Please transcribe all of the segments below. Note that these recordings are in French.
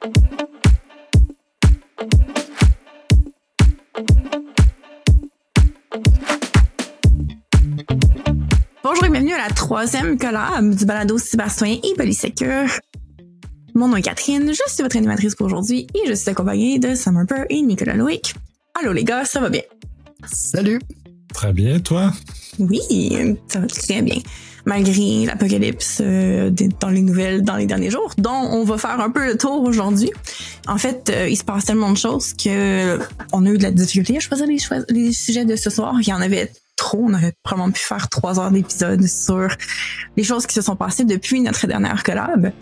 Bonjour et bienvenue à la 3e collab du balado cybercitoyen et Polysécure. Mon nom est Catherine, je suis votre animatrice pour aujourd'hui et je suis accompagnée de Sam Harper et Nicolas Loïc. Allô les gars, ça va bien? Salut! Très bien, toi? Oui, ça va très bien. Malgré l'apocalypse dans les nouvelles dans les derniers jours, dont on va faire un peu le tour aujourd'hui. En fait, il se passe tellement de choses que on a eu de la difficulté à choisir les sujets de ce soir. Il y en avait trop. On aurait probablement pu faire 3 heures d'épisode sur les choses qui se sont passées depuis notre dernière collab.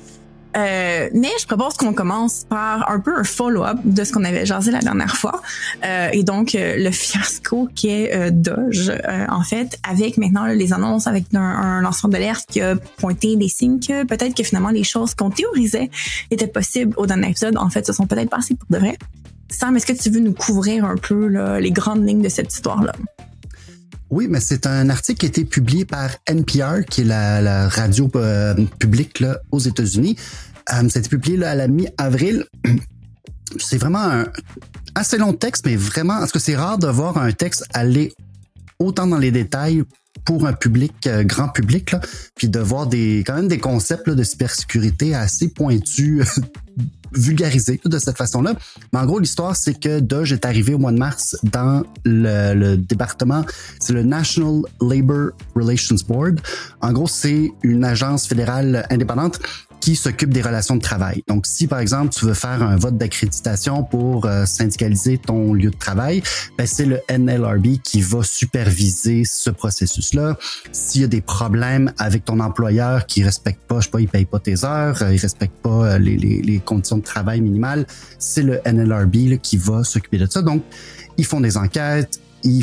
Mais je propose qu'on commence par un peu un follow-up de ce qu'on avait jasé la dernière fois. Et donc, le fiasco qui est Doge, en fait, avec maintenant les annonces, avec un lanceur d'alerte qui a pointé des signes que peut-être que finalement les choses qu'on théorisait étaient possibles au dernier épisode, en fait, se sont peut-être passées pour de vrai. Sam, est-ce que tu veux nous couvrir un peu là, les grandes lignes de cette histoire-là? Oui, mais c'est un article qui a été publié par NPR, qui est la radio publique là, aux États-Unis. Ça a été publié là, à la mi-avril. C'est vraiment un assez long texte, mais vraiment, parce que c'est rare de voir un texte aller autant dans les détails pour un public, grand public, là, puis de voir quand même des concepts là, de cybersécurité assez pointus, vulgarisés de cette façon-là. Mais en gros, l'histoire, c'est que Doge est arrivé au mois de mars dans le département, c'est le National Labor Relations Board. En gros, c'est une agence fédérale indépendante qui s'occupe des relations de travail. Donc, si, par exemple, tu veux faire un vote d'accréditation pour syndicaliser ton lieu de travail, ben, c'est le NLRB qui va superviser ce processus-là. S'il y a des problèmes avec ton employeur qui respecte pas, je sais pas, il paye pas tes heures, il respecte pas les conditions de travail minimales, c'est le NLRB là, qui va s'occuper de ça. Donc, ils font des enquêtes, ils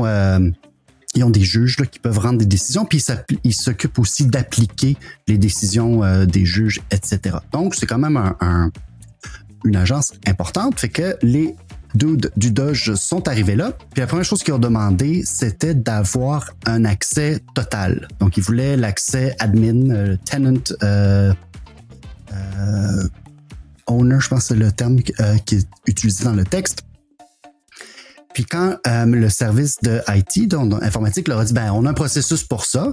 ont des juges là, qui peuvent rendre des décisions, puis ils s'occupent aussi d'appliquer les décisions des juges, etc. Donc, c'est quand même une agence importante, fait que les dudes du Doge sont arrivés là, puis la première chose qu'ils ont demandé, c'était d'avoir un accès total. Donc, ils voulaient l'accès admin, tenant, owner, je pense que c'est le terme qui est utilisé dans le texte. Puis quand le service de IT, donc informatique, leur a dit, ben on a un processus pour ça,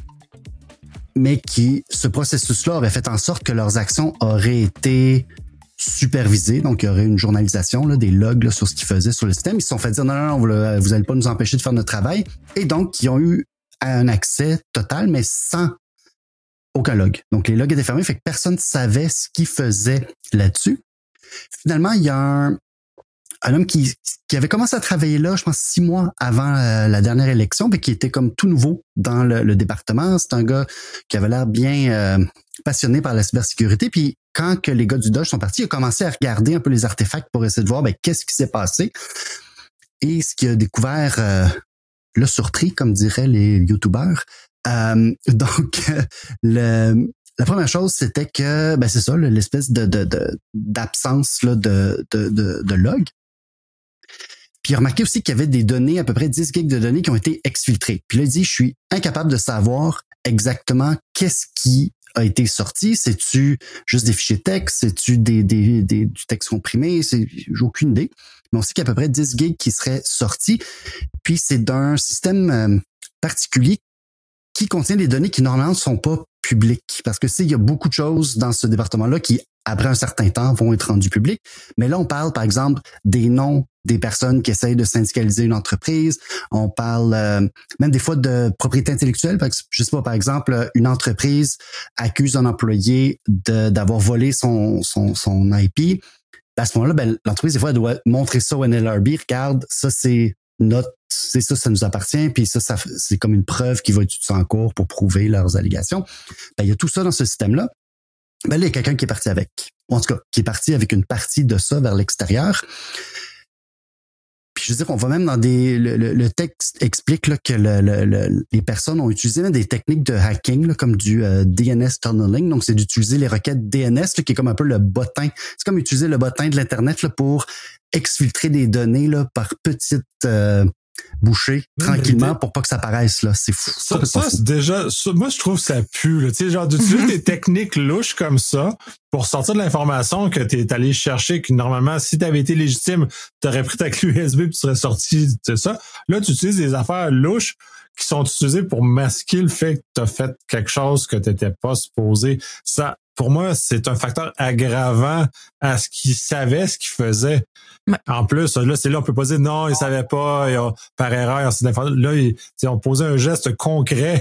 mais ce processus-là aurait fait en sorte que leurs actions auraient été supervisées, donc il y aurait une journalisation là, des logs là, sur ce qu'ils faisaient sur le système. Ils se sont fait dire non, vous allez pas nous empêcher de faire notre travail, et donc ils ont eu un accès total, mais sans aucun log. Donc les logs étaient fermés, fait que personne ne savait ce qu'ils faisaient là-dessus. Finalement, il y a un homme qui avait commencé à travailler là, je pense 6 mois avant la dernière élection, mais qui était comme tout nouveau dans le département. C'est un gars qui avait l'air bien passionné par la cybersécurité. Puis quand que les gars du Doge sont partis, il a commencé à regarder un peu les artefacts pour essayer de voir qu'est-ce qui s'est passé. Et ce qu'il a découvert l'a surpris, comme diraient les YouTubers. Donc, la première chose, c'était que, c'est ça, l'espèce d'absence là, de log. Puis il a remarqué aussi qu'il y avait des données, à peu près 10 gigs de données qui ont été exfiltrées. Puis là, il dit, je suis incapable de savoir exactement qu'est-ce qui a été sorti. C'est-tu juste des fichiers texte? C'est-tu du texte comprimé? J'ai aucune idée. Mais on sait qu'il y a à peu près 10 gigs qui seraient sortis. Puis c'est d'un système particulier qui contient des données qui normalement ne sont pas publiques. Parce que il y a beaucoup de choses dans ce département-là qui, après un certain temps, vont être rendues publiques. Mais là, on parle, par exemple, des noms des personnes qui essayent de syndicaliser une entreprise. On parle même des fois de propriété intellectuelle. Je sais pas, par exemple, une entreprise accuse un employé d'avoir volé son IP. À ce moment-là, l'entreprise, des fois, elle doit montrer ça au NLRB. Regarde, ça, c'est ça nous appartient, puis ça c'est comme une preuve qui va être utilisée en cours pour prouver leurs allégations. Il y a tout ça dans ce système-là. Là, il y a quelqu'un qui est parti avec. Ou en tout cas, qui est parti avec une partie de ça vers l'extérieur. Puis je veux dire, on va même dans le texte explique là, que les personnes ont utilisé même des techniques de hacking là, comme du DNS tunneling. Donc, c'est d'utiliser les requêtes DNS là, qui est comme un peu le bottin. C'est comme utiliser le bottin de l'Internet là, pour exfiltrer des données là, par petites boucher tranquillement pour pas que ça paraisse, là. C'est fou. Ça c'est déjà, moi, je trouve que ça pue, là. Tu sais, genre, d'utiliser des techniques louches comme ça pour sortir de l'information que t'es allé chercher, que normalement, si t'avais été légitime, t'aurais pris ta clé USB puis tu serais sorti de ça. Là, tu utilises des affaires louches qui sont utilisées pour masquer le fait que t'as fait quelque chose que t'étais pas supposé. Ça, pour moi, c'est un facteur aggravant à ce qu'il savait, ce qu'il faisait. Ouais. En plus, là, c'est là, on peut pas dire non, ils savaient pas, par erreur, là, ils ont posé un geste concret.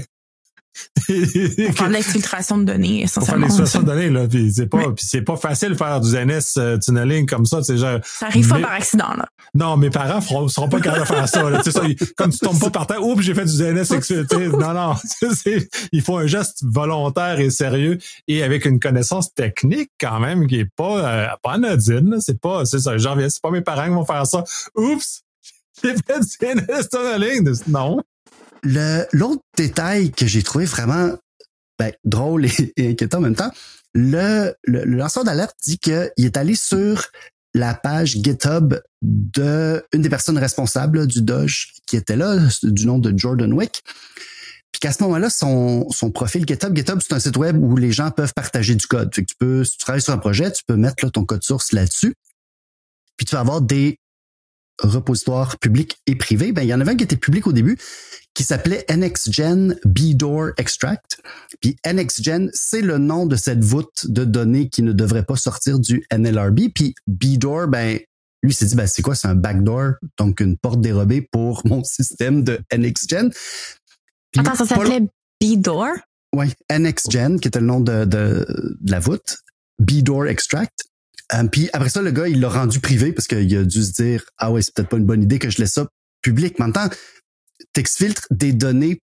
Pour faire de l'exfiltration de données, essentiellement. Pour faire de l'exfiltration de données, là. Puis c'est pas facile de faire du NS tunneling comme ça, tu sais, genre. Ça arrive pas par accident, là. Non, mes parents seront pas capables de faire ça, là. Tu sais, ça, comme tu tombes pas par terre, oups, j'ai fait du DNS sexuel. Non. Il faut un geste volontaire et sérieux et avec une connaissance technique, quand même, qui est pas anodine, là. C'est ça. J'en viens, c'est pas mes parents qui vont faire ça. Oups! J'ai fait du DNS tunneling. Non. L'autre détail que j'ai trouvé vraiment drôle et inquiétant en même temps, le lanceur d'alerte dit qu'il est allé sur la page GitHub de une des personnes responsables du Doge qui était là, du nom de Jordan Wick. Puis qu'à ce moment-là, son profil GitHub, c'est un site web où les gens peuvent partager du code. Fait que si tu travailles sur un projet, tu peux mettre là, ton code source là-dessus. Puis tu vas avoir des repositoires publics et privés. Il y en avait un qui était public au début, qui s'appelait NXGen BDOR Extract. Puis NXGen, c'est le nom de cette voûte de données qui ne devrait pas sortir du NLRB. Puis BDOR, lui s'est dit, c'est quoi? C'est un backdoor, donc une porte dérobée pour mon système de NXGen. Puis, attends, ça s'appelait BDOR? Oui, NXGen, qui était le nom de la voûte. BDOR Extract. Puis après ça, le gars, il l'a rendu privé parce qu'il a dû se dire, ah ouais, c'est peut-être pas une bonne idée que je laisse ça public. Mais en même temps, t'exfiltres des données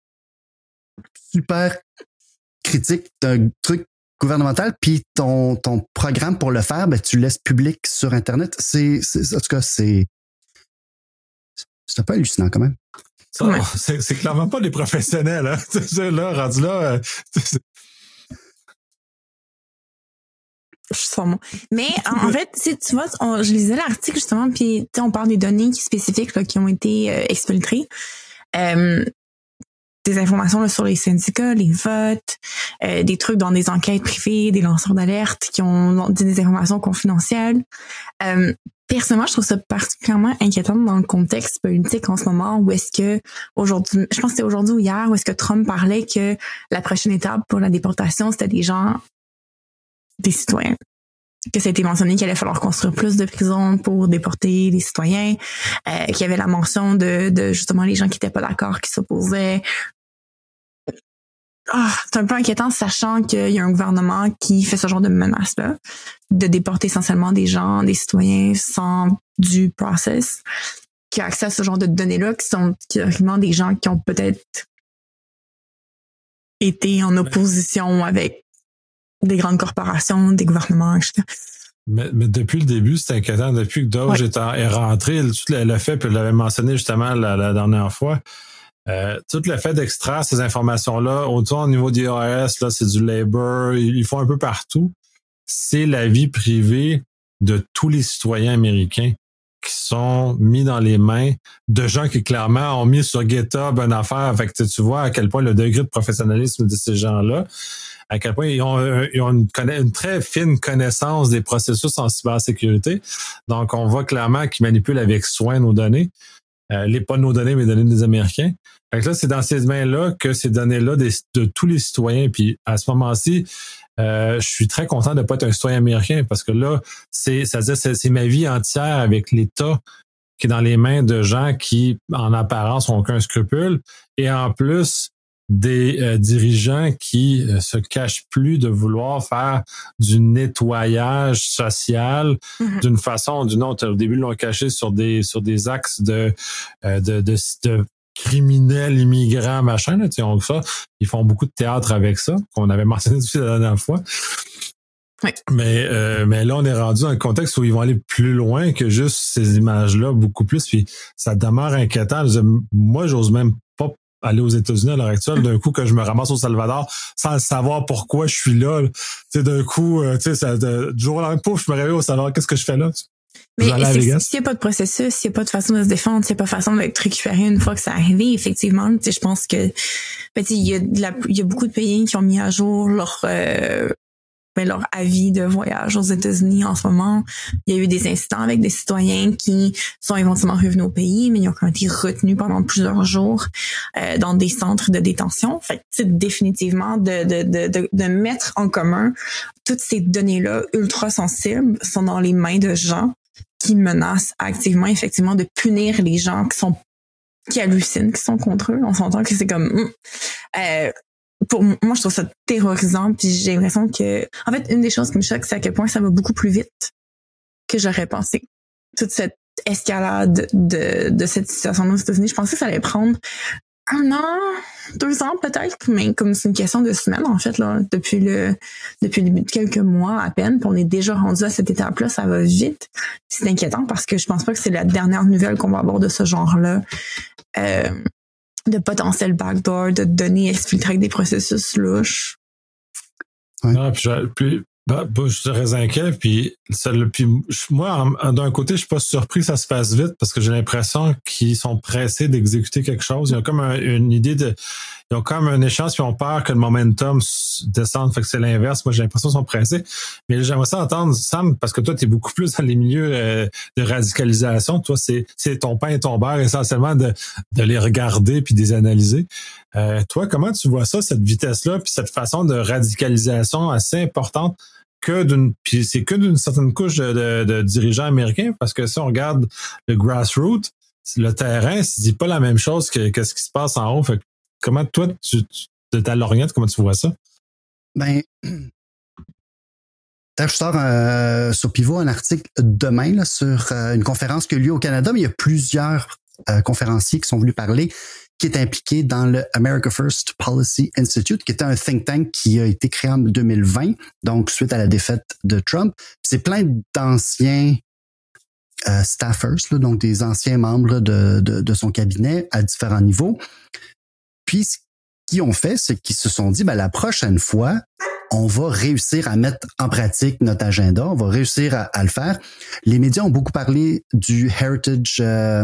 super critiques d'un truc gouvernemental, puis ton programme pour le faire, tu le laisses public sur Internet. En tout cas, c'est un peu hallucinant quand même. Ça, ouais. C'est clairement pas des professionnels, hein. Là, rendu là. Je suis sans mots. Mais en fait, tu vois, je lisais l'article justement, puis on parle des données spécifiques là, qui ont été exfiltrées. Des informations là, sur les syndicats, les votes, des trucs dans des enquêtes privées, des lanceurs d'alerte qui ont dit des informations confidentielles. Personnellement, je trouve ça particulièrement inquiétant dans le contexte politique en ce moment où est-ce que aujourd'hui, je pense que c'était aujourd'hui ou hier, où est-ce que Trump parlait que la prochaine étape pour la déportation, c'était des citoyens. Que ça a été mentionné qu'il allait falloir construire plus de prisons pour déporter les citoyens, qu'il y avait la mention de justement les gens qui n'étaient pas d'accord, qui s'opposaient. C'est un peu inquiétant, sachant qu'il y a un gouvernement qui fait ce genre de menace-là, de déporter essentiellement des gens, des citoyens sans due process, qui a accès à ce genre de données-là, qui sont vraiment des gens qui ont peut-être été en opposition avec des grandes corporations, des gouvernements, etc. Mais depuis le début, c'est inquiétant. Depuis que Doge est rentré, tout le fait, puis je l'avais mentionné justement la dernière fois, tout le fait d'extraire ces informations-là, autant au niveau des IRS, là, c'est du labor, ils font un peu partout. C'est la vie privée de tous les citoyens américains qui sont mis dans les mains de gens qui clairement ont mis sur GitHub une affaire. Fait que tu vois à quel point le degré de professionnalisme de ces gens-là, à quel point ils ont une très fine connaissance des processus en cybersécurité. Donc, on voit clairement qu'ils manipulent avec soin nos données. Pas nos données, mais les données des Américains. Fait que là, c'est dans ces mains-là que ces données-là de tous les citoyens. Puis à ce moment-ci, je suis très content de ne pas être un citoyen américain parce que là, c'est ma vie entière avec l'État qui est dans les mains de gens qui, en apparence, n'ont aucun scrupule. Et en plus, des dirigeants qui se cachent plus de vouloir faire du nettoyage social d'une façon ou d'une autre. Au début, ils l'ont caché sur des axes de criminels, immigrants, machin. Là, ça, ils font beaucoup de théâtre avec ça, qu'on avait mentionné aussi la dernière fois. Oui. Mais là, on est rendu dans un contexte où ils vont aller plus loin que juste ces images-là, beaucoup plus. Puis ça demeure inquiétant. Moi, j'ose même pas aller aux États-Unis à l'heure actuelle, d'un coup que je me ramasse au Salvador sans savoir pourquoi je suis là. Tu sais, d'un coup, du jour au lendemain, pouf, je me réveille au Salvador, qu'est-ce que je fais là? Mais s'il n'y a pas de processus, s'il n'y a pas de façon de se défendre, s'il n'y a pas de façon d'être récupéré une fois que c'est arrivé, effectivement, tu sais, je pense que il y a beaucoup de pays qui ont mis à jour leur avis de voyage aux États-Unis en ce moment. Il y a eu des incidents avec des citoyens qui sont éventuellement revenus au pays, mais ils ont quand même été retenus pendant plusieurs jours dans des centres de détention. Fait que définitivement de mettre en commun toutes ces données-là ultra sensibles sont dans les mains de gens qui menacent activement, effectivement, de punir les gens qui hallucinent, qui sont contre eux. On s'entend que c'est comme pour moi, je trouve ça terrorisant, puis j'ai l'impression que, en fait, une des choses qui me choque, c'est à quel point ça va beaucoup plus vite que j'aurais pensé. Toute cette escalade de cette situation-là aux États-Unis, je pensais que ça allait prendre 1 an, 2 ans peut-être, mais comme c'est une question de semaines, en fait, là, depuis le début de quelques mois à peine, puis on est déjà rendu à cette étape-là, ça va vite. C'est inquiétant parce que je pense pas que c'est la dernière nouvelle qu'on va avoir de ce genre-là. De potentiel backdoor, de données exfiltrées avec des processus louches. Ouais. Non, puis je suis très inquiet, puis moi, d'un côté, je suis pas surpris que ça se fasse vite parce que j'ai l'impression qu'ils sont pressés d'exécuter quelque chose. Ils ont comme une idée ils ont comme un échange, puis on peur que le momentum descende, fait que c'est l'inverse. Moi, j'ai l'impression qu'ils sont pressés. Mais j'aimerais ça entendre, Sam, parce que toi, tu es beaucoup plus dans les milieux de radicalisation. Toi, c'est ton pain et ton beurre, essentiellement, de les regarder puis de les analyser. Toi, comment tu vois ça, cette vitesse-là, puis cette façon de radicalisation assez importante puis c'est que d'une certaine couche de dirigeants américains, parce que si on regarde le grassroots, le terrain, ça dit pas la même chose que ce qui se passe en haut. Fait que comment toi, de ta lorgnette, comment tu vois ça? Ben, je sors sur Pivot un article demain là, sur une conférence qui a lieu au Canada, mais il y a plusieurs conférenciers qui sont venus parler, qui est impliqué dans le America First Policy Institute, qui était un think tank qui a été créé en 2020, donc suite à la défaite de Trump. C'est plein d'anciens staffers, là, donc des anciens membres de son cabinet à différents niveaux. Puis, ce qu'ils ont fait, c'est qu'ils se sont dit, la prochaine fois, on va réussir à mettre en pratique notre agenda, on va réussir à le faire. Les médias ont beaucoup parlé du Heritage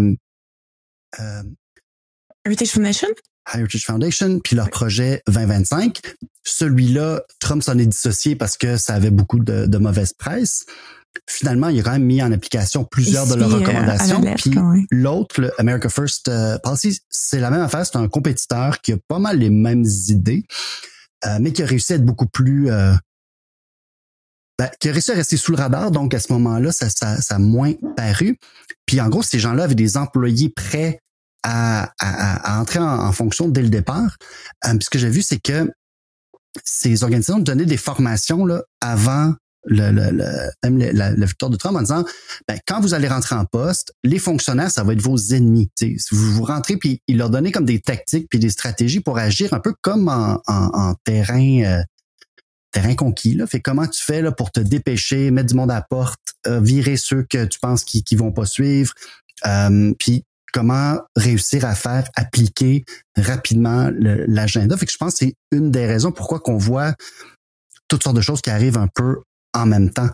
Foundation, puis leur projet 2025. Celui-là, Trump s'en est dissocié parce que ça avait beaucoup de mauvaise presse. Finalement, il a quand même mis en application plusieurs de leurs recommandations. Puis l'autre, le America First Policy, c'est la même affaire. C'est un compétiteur qui a pas mal les mêmes idées, mais qui a réussi à être beaucoup plus... qui a réussi à rester sous le radar. Donc, à ce moment-là, ça a moins paru. Puis en gros, ces gens-là avaient des employés prêts à entrer en fonction dès le départ. Puis ce que j'ai vu, c'est que ces organisations donnaient des formations là, avant la victoire de Trump en disant quand vous allez rentrer en poste, les fonctionnaires, ça va être vos ennemis. T'sais. Si vous rentrez, puis ils leur donnaient comme des tactiques puis des stratégies pour agir un peu comme en terrain conquis. Là. Fait comment tu fais là, pour te dépêcher, mettre du monde à la porte, virer ceux que tu penses qui vont pas suivre, puis comment réussir à faire appliquer rapidement l'agenda. Fait que je pense que c'est une des raisons pourquoi qu'on voit toutes sortes de choses qui arrivent un peu en même temps.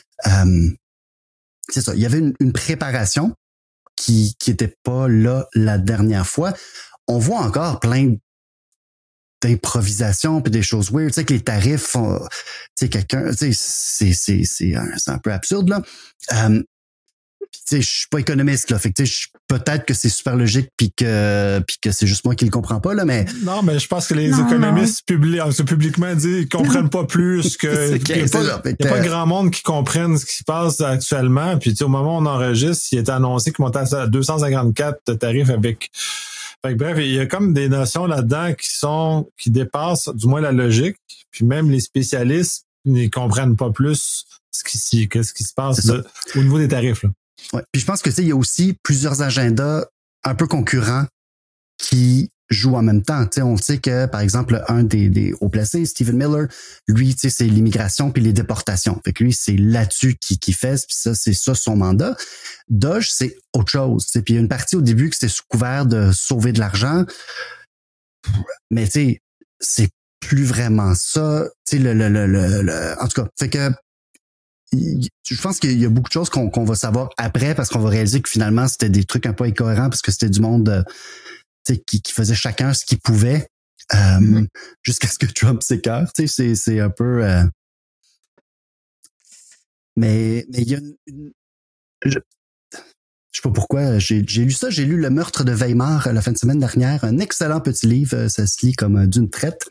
C'est ça. Il y avait une préparation qui était pas là la dernière fois. On voit encore plein d'improvisation puis des choses weird. Tu sais que les tarifs, tu sais quelqu'un, tu sais c'est un peu absurde là. Tu sais, je suis pas économiste là, fait que tu sais, peut-être que c'est super logique puis que c'est juste moi qui le comprends pas là, mais non, mais je pense que les économistes publiquement disent ils comprennent pas plus que il y a pas grand monde qui comprenne ce qui se passe actuellement. Puis tu sais, au moment où on enregistre, il est annoncé qu'il montait à 254 de tarifs avec. Fait que, bref, il y a comme des notions là-dedans qui dépassent du moins la logique. Puis même les spécialistes n'y comprennent pas plus ce qui se passe au niveau des tarifs là. Ouais. Puis je pense que il y a aussi plusieurs agendas un peu concurrents qui jouent en même temps. T'sais, on sait que, par exemple, un des hauts placés, Stephen Miller, lui, c'est l'immigration puis les déportations. Fait que lui, c'est là-dessus qu'il fait, puis ça, c'est ça son mandat. Doge, c'est autre chose. Puis il y a une partie au début que c'était sous couvert de sauver de l'argent. Mais tu sais, c'est plus vraiment ça. Tu sais, en tout cas, fait que je pense qu'il y a beaucoup de choses qu'on va savoir après parce qu'on va réaliser que finalement, c'était des trucs un peu incohérents parce que c'était du monde qui faisait chacun ce qu'il pouvait jusqu'à ce que Trump s'écarte. C'est un peu... Mais il y a je sais pas pourquoi, j'ai lu ça. J'ai lu Le meurtre de Weimar la fin de semaine dernière. Un excellent petit livre. Ça se lit comme d'une traite.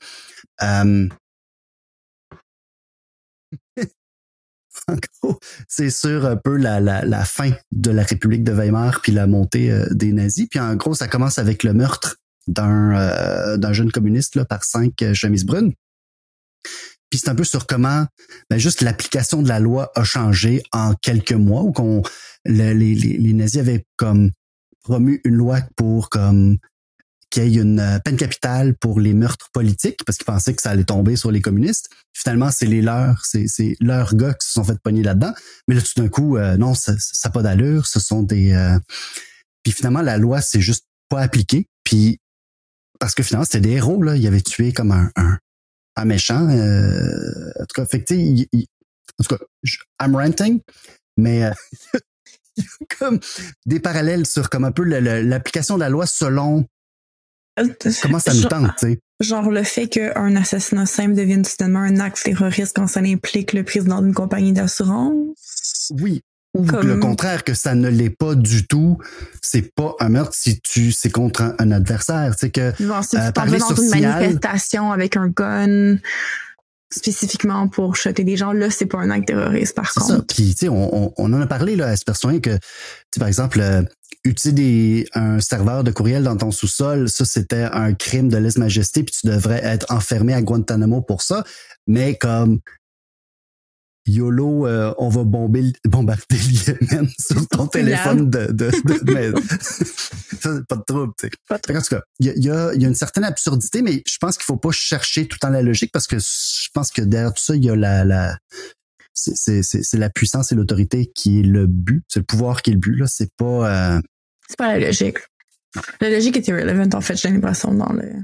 En gros, c'est sur un peu la fin de la République de Weimar puis la montée des nazis. Puis en gros, ça commence avec le meurtre d'un jeune communiste là, par 5 chemises brunes. Puis c'est un peu sur comment juste l'application de la loi a changé en quelques mois, où les nazis avaient comme promu une loi pour comme qu'il y ait une peine capitale pour les meurtres politiques, parce qu'ils pensaient que ça allait tomber sur les communistes. Finalement, c'est leurs gars qui se sont fait pogner là-dedans. Mais là, tout d'un coup, non, ça n'a pas d'allure. Ce sont des... Puis finalement, la loi s'est juste pas appliquée. Puis parce que finalement, c'était des héros, là. Ils avaient tué comme un méchant. En tout cas, fait que, en tout cas, I'm ranting, mais il y a comme des parallèles sur comme un peu l'application de la loi selon comment ça nous tente, tu sais. Genre le fait qu'un assassinat simple devienne soudainement un acte terroriste quand ça implique le président d'une compagnie d'assurance. Oui. Ou le contraire, que ça ne l'est pas du tout. C'est pas un meurtre si c'est contre un adversaire. Tu sais que genre, si tu parles dans une manifestation avec un gun spécifiquement pour shotter des gens, là, c'est pas un acte terroriste, par contre. Ça. Puis, tu sais, on en a parlé là, à ce personnage que, tu sais, par exemple, utiliser un serveur de courriel dans ton sous-sol, ça, c'était un crime de lèse-majesté, puis tu devrais être enfermé à Guantanamo pour ça. Mais comme YOLO, on va bombarder le Yémen sur ton téléphone mais ça, pas de trouble, tu sais. En tout cas, il y a une certaine absurdité, mais je pense qu'il faut pas chercher tout le temps la logique, parce que je pense que derrière tout ça, il y a c'est la puissance et l'autorité qui est le but. C'est le pouvoir qui est le but, là. C'est pas la logique. La logique est irrelevant, en fait, j'ai l'impression, dans le...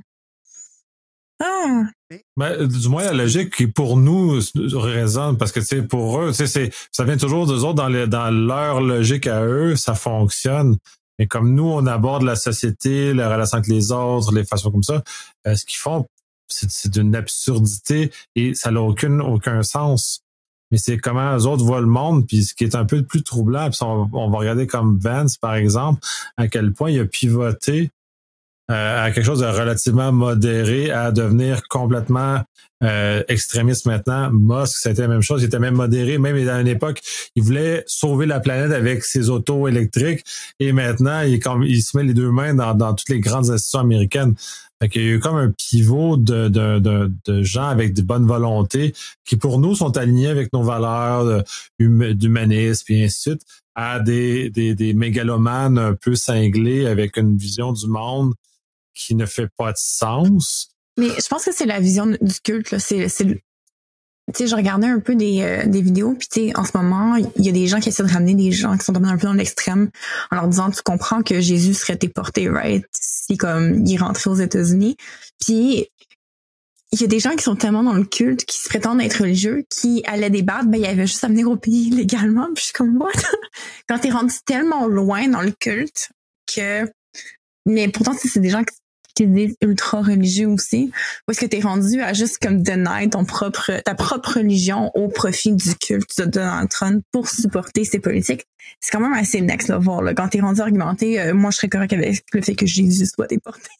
Ben, du moins, la logique qui, pour nous, résonne, parce que, tu sais, pour eux, tu sais, ça vient toujours d'eux autres, dans leur logique à eux, ça fonctionne. Mais comme nous, on aborde la société, la relation avec les autres, les façons comme ça, ce qu'ils font, c'est d'une absurdité et ça n'a aucun sens. Mais c'est comment eux autres voient le monde, puis ce qui est un peu plus troublant, puis on va regarder comme Vance, par exemple, à quel point il a pivoté à quelque chose de relativement modéré à devenir complètement extrémiste maintenant. Musk, c'était la même chose. Il était même modéré. Même à une époque, il voulait sauver la planète avec ses autos électriques. Et maintenant, il se met les deux mains dans toutes les grandes institutions américaines. Fait qu'il y a eu comme un pivot de gens avec de bonnes volontés qui, pour nous, sont alignés avec nos valeurs d'humanisme et ainsi de suite, à des mégalomanes un peu cinglés avec une vision du monde qui ne fait pas de sens. Mais je pense que c'est la vision du culte, là. Tu sais, je regardais un peu des vidéos, puis tu sais, en ce moment, il y a des gens qui essaient de ramener des gens qui sont un peu dans l'extrême en leur disant, tu comprends que Jésus serait déporté, right? Si comme il est rentré aux États-Unis. Puis il y a des gens qui sont tellement dans le culte, qui se prétendent être religieux, qui allaient débattre, il y avait juste à venir au pays légalement, puis je suis comme, what? Quand t'es rendu tellement loin dans le culte que... Mais pourtant, c'est des gens qui disent ultra religieux aussi, ou est-ce que t'es rendu à juste comme deny ta propre religion au profit du culte de Donald Trump pour supporter ses politiques? C'est quand même assez next level, là. Quand t'es rendu à argumenter, moi je serais correct avec le fait que Jésus soit déporté.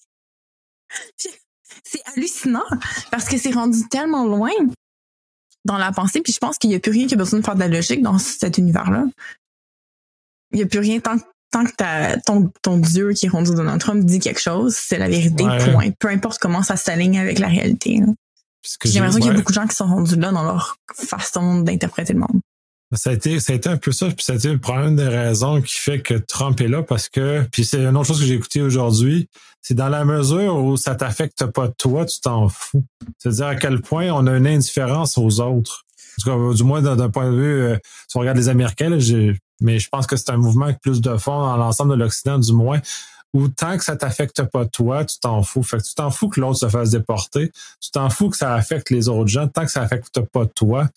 C'est hallucinant parce que c'est rendu tellement loin dans la pensée, puis je pense qu'il n'y a plus rien qui a besoin de faire de la logique dans cet univers-là. Il n'y a plus rien tant que ton Dieu qui est rendu Donald Trump dit quelque chose, c'est la vérité, point. Peu importe comment ça s'aligne avec la réalité. J'ai l'impression qu'il y a beaucoup de gens qui sont rendus là dans leur façon d'interpréter le monde. Ça a été un peu ça, puis ça a été probablement une des raisons qui fait que Trump est là, parce que, puis c'est une autre chose que j'ai écouté aujourd'hui, c'est dans la mesure où ça t'affecte pas toi, tu t'en fous. C'est-à-dire à quel point on a une indifférence aux autres. En tout cas, du moins d'un point de vue, si on regarde les Américains, là, mais je pense que c'est un mouvement avec plus de fond dans l'ensemble de l'Occident, du moins, où tant que ça t'affecte pas toi, tu t'en fous. Fait que tu t'en fous que l'autre se fasse déporter. Tu t'en fous que ça affecte les autres gens. Tant que ça affecte pas toi,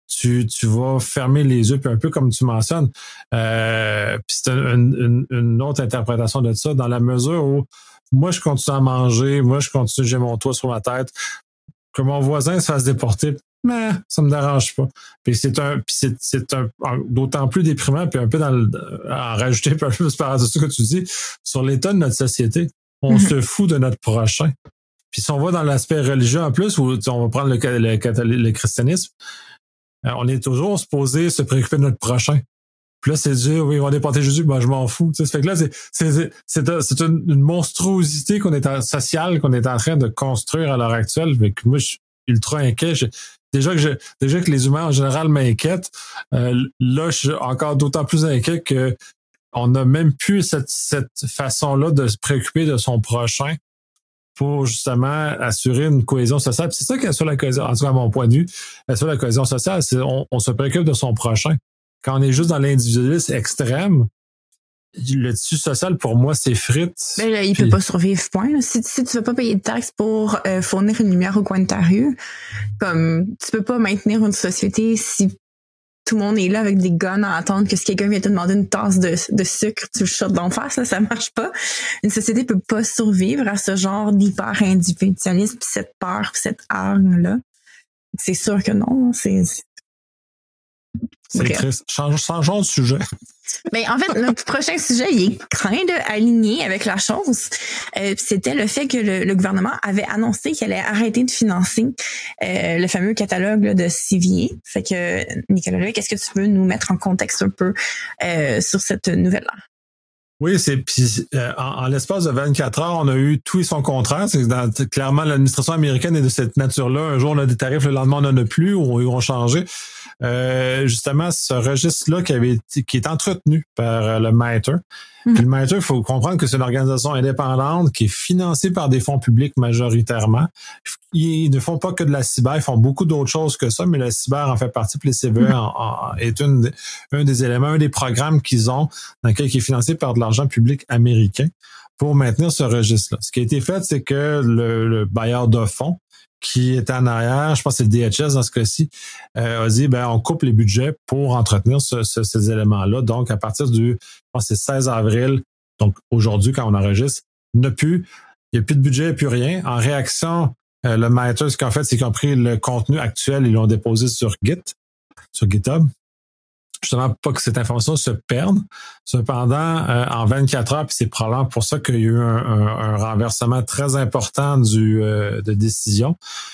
tu vas fermer les yeux, puis un peu comme tu mentionnes. Puis c'est une autre interprétation de ça, dans la mesure où moi, je continue à manger, moi, je continue, j'ai mon toit sur ma tête, que mon voisin se fasse déporter, mais ça me dérange pas. Puis c'est un d'autant plus déprimant, puis un peu en rajouter un peu plus par ce que tu dis, sur l'état de notre société. On se fout de notre prochain. Puis si on va dans l'aspect religieux en plus, où on va prendre le christianisme, on est toujours supposé se préoccuper de notre prochain. Puis là, c'est dire, oui, ils vont déporter Jésus, ben, je m'en fous. Tu sais, ça fait que là, c'est une monstruosité sociale qu'on est en train de construire à l'heure actuelle. Fait que moi, je suis ultra inquiet. Déjà que les humains en général m'inquiètent, là, je suis encore d'autant plus inquiet que on n'a même plus cette façon-là de se préoccuper de son prochain pour justement assurer une cohésion sociale. Puis c'est ça qui assure la cohésion, en tout cas à mon point de vue, assure la cohésion sociale, c'est on se préoccupe de son prochain. Quand on est juste dans l'individualisme extrême, le tissu social, pour moi, s'effrite. Mais là, il peut pas survivre, point. Si tu veux pas payer de taxes pour fournir une lumière au coin de ta rue, comme tu peux pas maintenir une société si tout le monde est là avec des guns à attendre que si quelqu'un vient te demander une tasse de sucre, tu le shootes d'en face, là, ça marche pas. Une société peut pas survivre à ce genre d'hyper-individualisme, pis cette peur, pis cette hargne-là. C'est sûr que non, c'est triste. Changeons de sujet. Mais en fait, notre prochain sujet, il est quand même aligné avec la chose. C'était le fait que le gouvernement avait annoncé qu'il allait arrêter de financer le fameux catalogue là, de Civier. Fait que, Nicolas, qu'est-ce que tu veux nous mettre en contexte un peu sur cette nouvelle-là? Oui, en l'espace de 24 heures, on a eu tout et son contraire. Clairement, l'administration américaine est de cette nature-là. Un jour, on a des tarifs, le lendemain, on n'en a plus ou ils ont changé. Justement, ce registre-là qui est entretenu par le MITRE. Puis le MITRE, il faut comprendre que c'est une organisation indépendante qui est financée par des fonds publics majoritairement. Ils ne font pas que de la cyber, ils font beaucoup d'autres choses que ça, mais la cyber en fait partie, puis les CVE est un des éléments, un des programmes qu'ils ont dans lequel qui est financé par de l'argent public américain pour maintenir ce registre-là. Ce qui a été fait, c'est que le bailleur de fonds qui est en arrière, je pense que c'est le DHS dans ce cas-ci, a dit, on coupe les budgets pour entretenir ces éléments-là. Donc, à partir du, je pense que c'est 16 avril, donc aujourd'hui, quand on enregistre, il n'y a plus de budget, il n'y a plus rien. En réaction, le MITRE, ce qu'en fait, c'est qu'ils ont pris le contenu actuel, ils l'ont déposé sur GitHub. Justement, pas que cette information se perde. Cependant, en 24 heures, puis c'est probablement pour ça qu'il y a eu un renversement très important de décision.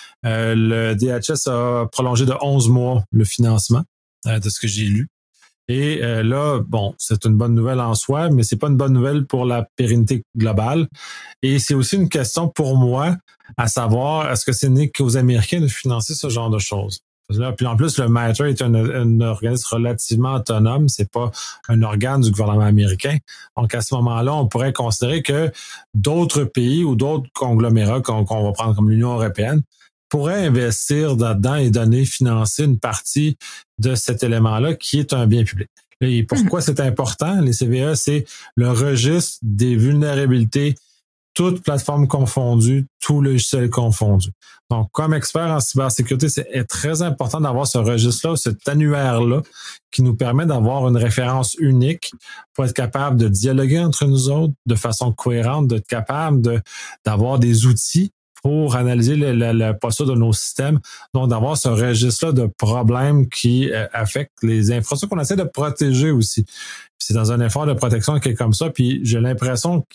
Le DHS a prolongé de 11 mois le financement, de ce que j'ai lu. Et là, c'est une bonne nouvelle en soi, mais c'est pas une bonne nouvelle pour la pérennité globale. Et c'est aussi une question pour moi à savoir, est-ce que c'est né qu'aux Américains de financer ce genre de choses? Puis en plus, le MITRE est un organisme relativement autonome, c'est pas un organe du gouvernement américain. Donc à ce moment-là, on pourrait considérer que d'autres pays ou d'autres conglomérats qu'on va prendre comme l'Union européenne pourraient investir là-dedans et financer une partie de cet élément-là qui est un bien public. Et pourquoi c'est important? Les CVE, c'est le registre des vulnérabilités, toutes plateformes confondues, tout logiciel confondu. Donc, comme expert en cybersécurité, c'est très important d'avoir ce registre-là, cet annuaire-là, qui nous permet d'avoir une référence unique pour être capable de dialoguer entre nous autres de façon cohérente, d'être capable d'avoir des outils pour analyser la posture de nos systèmes. Donc, d'avoir ce registre-là de problèmes qui affectent les infrastructures qu'on essaie de protéger aussi. Puis c'est dans un effort de protection qui est comme ça. Puis j'ai l'impression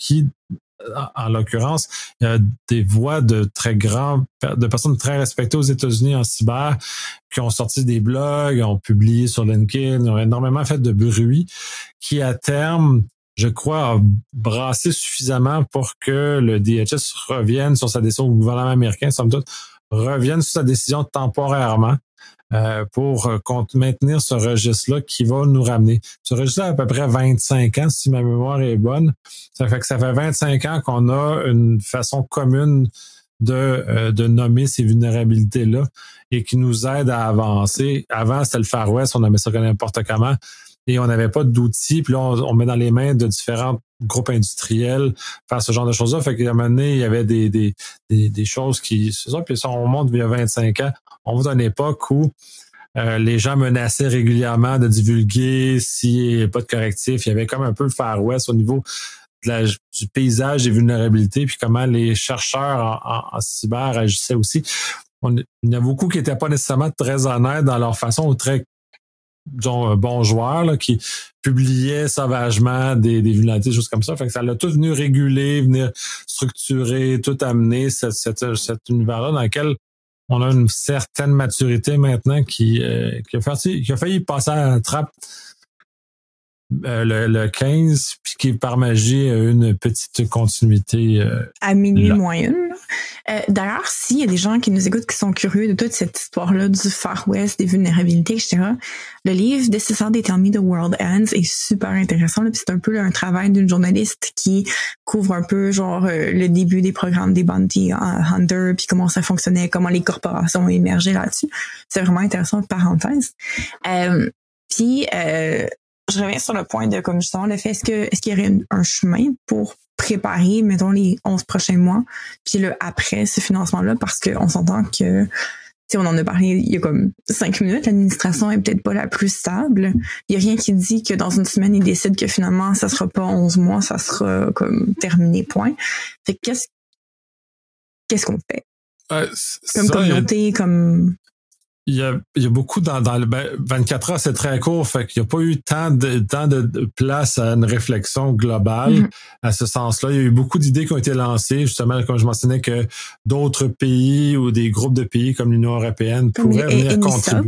en l'occurrence, il y a des voix de personnes très respectées aux États-Unis en cyber qui ont sorti des blogs, ont publié sur LinkedIn, ont énormément fait de bruit, qui à terme, je crois, a brassé suffisamment pour que le DHS revienne sur sa décision, le gouvernement américain, somme toute, revienne sur sa décision temporairement pour maintenir ce registre-là qui va nous ramener. Ce registre-là a à peu près 25 ans, si ma mémoire est bonne. Ça fait 25 ans qu'on a une façon commune de nommer ces vulnérabilités-là et qui nous aide à avancer. Avant, c'était le Far West, on nommait ça comme n'importe comment. Et on n'avait pas d'outils, puis là, on met dans les mains de différents groupes industriels faire ce genre de choses-là. Fait qu'à un moment donné, il y avait des choses qui... C'est ça, puis ça, on monte il y a 25 ans. On va dans une époque où Les gens menaçaient régulièrement de divulguer s'il n'y avait pas de correctif. Il y avait comme un peu le Far West au niveau du paysage des vulnérabilités, puis comment les chercheurs en cyber agissaient aussi. Il y en a beaucoup qui n'étaient pas nécessairement très honnêtes dans leur façon ou très disons, bons joueurs là, qui publiaient sauvagement des vulnérabilités, des choses comme ça. Fait que ça l'a tout venu réguler, venir structurer, tout amener cet univers-là dans lequel on a une certaine maturité maintenant qui a failli passer à la trappe le 15, puis qui par magie a une petite continuité. À minuit moins une. D'ailleurs, s'il y a des gens qui nous écoutent qui sont curieux de toute cette histoire-là du Far West, des vulnérabilités, etc., le livre This is how they tell me the world ends est super intéressant. Là, puis c'est un peu là, un travail d'une journaliste qui couvre un peu genre le début des programmes des bounty hunters, puis comment ça fonctionnait, comment les corporations ont émergé là-dessus. C'est vraiment intéressant, parenthèse. Puis je reviens sur le point de, comme justement, le fait, est-ce qu'il y aurait un chemin pour préparer, mettons, les 11 prochains mois, puis le après ce financement-là, parce qu'on s'entend que, tu sais, on en a parlé il y a comme 5 minutes, l'administration est peut-être pas la plus stable. Il y a rien qui dit que dans une semaine, ils décident que finalement, ça sera pas 11 mois, ça sera comme terminé, point. Fait que qu'est-ce qu'on fait? Comme ça, communauté, comme... Il y a beaucoup dans le 24 heures, c'est très court, fait qu'il n'y a pas eu tant de place à une réflexion globale à ce sens-là. Il y a eu beaucoup d'idées qui ont été lancées, justement, comme je mentionnais, que d'autres pays ou des groupes de pays comme l'Union européenne pourraient venir contribuer.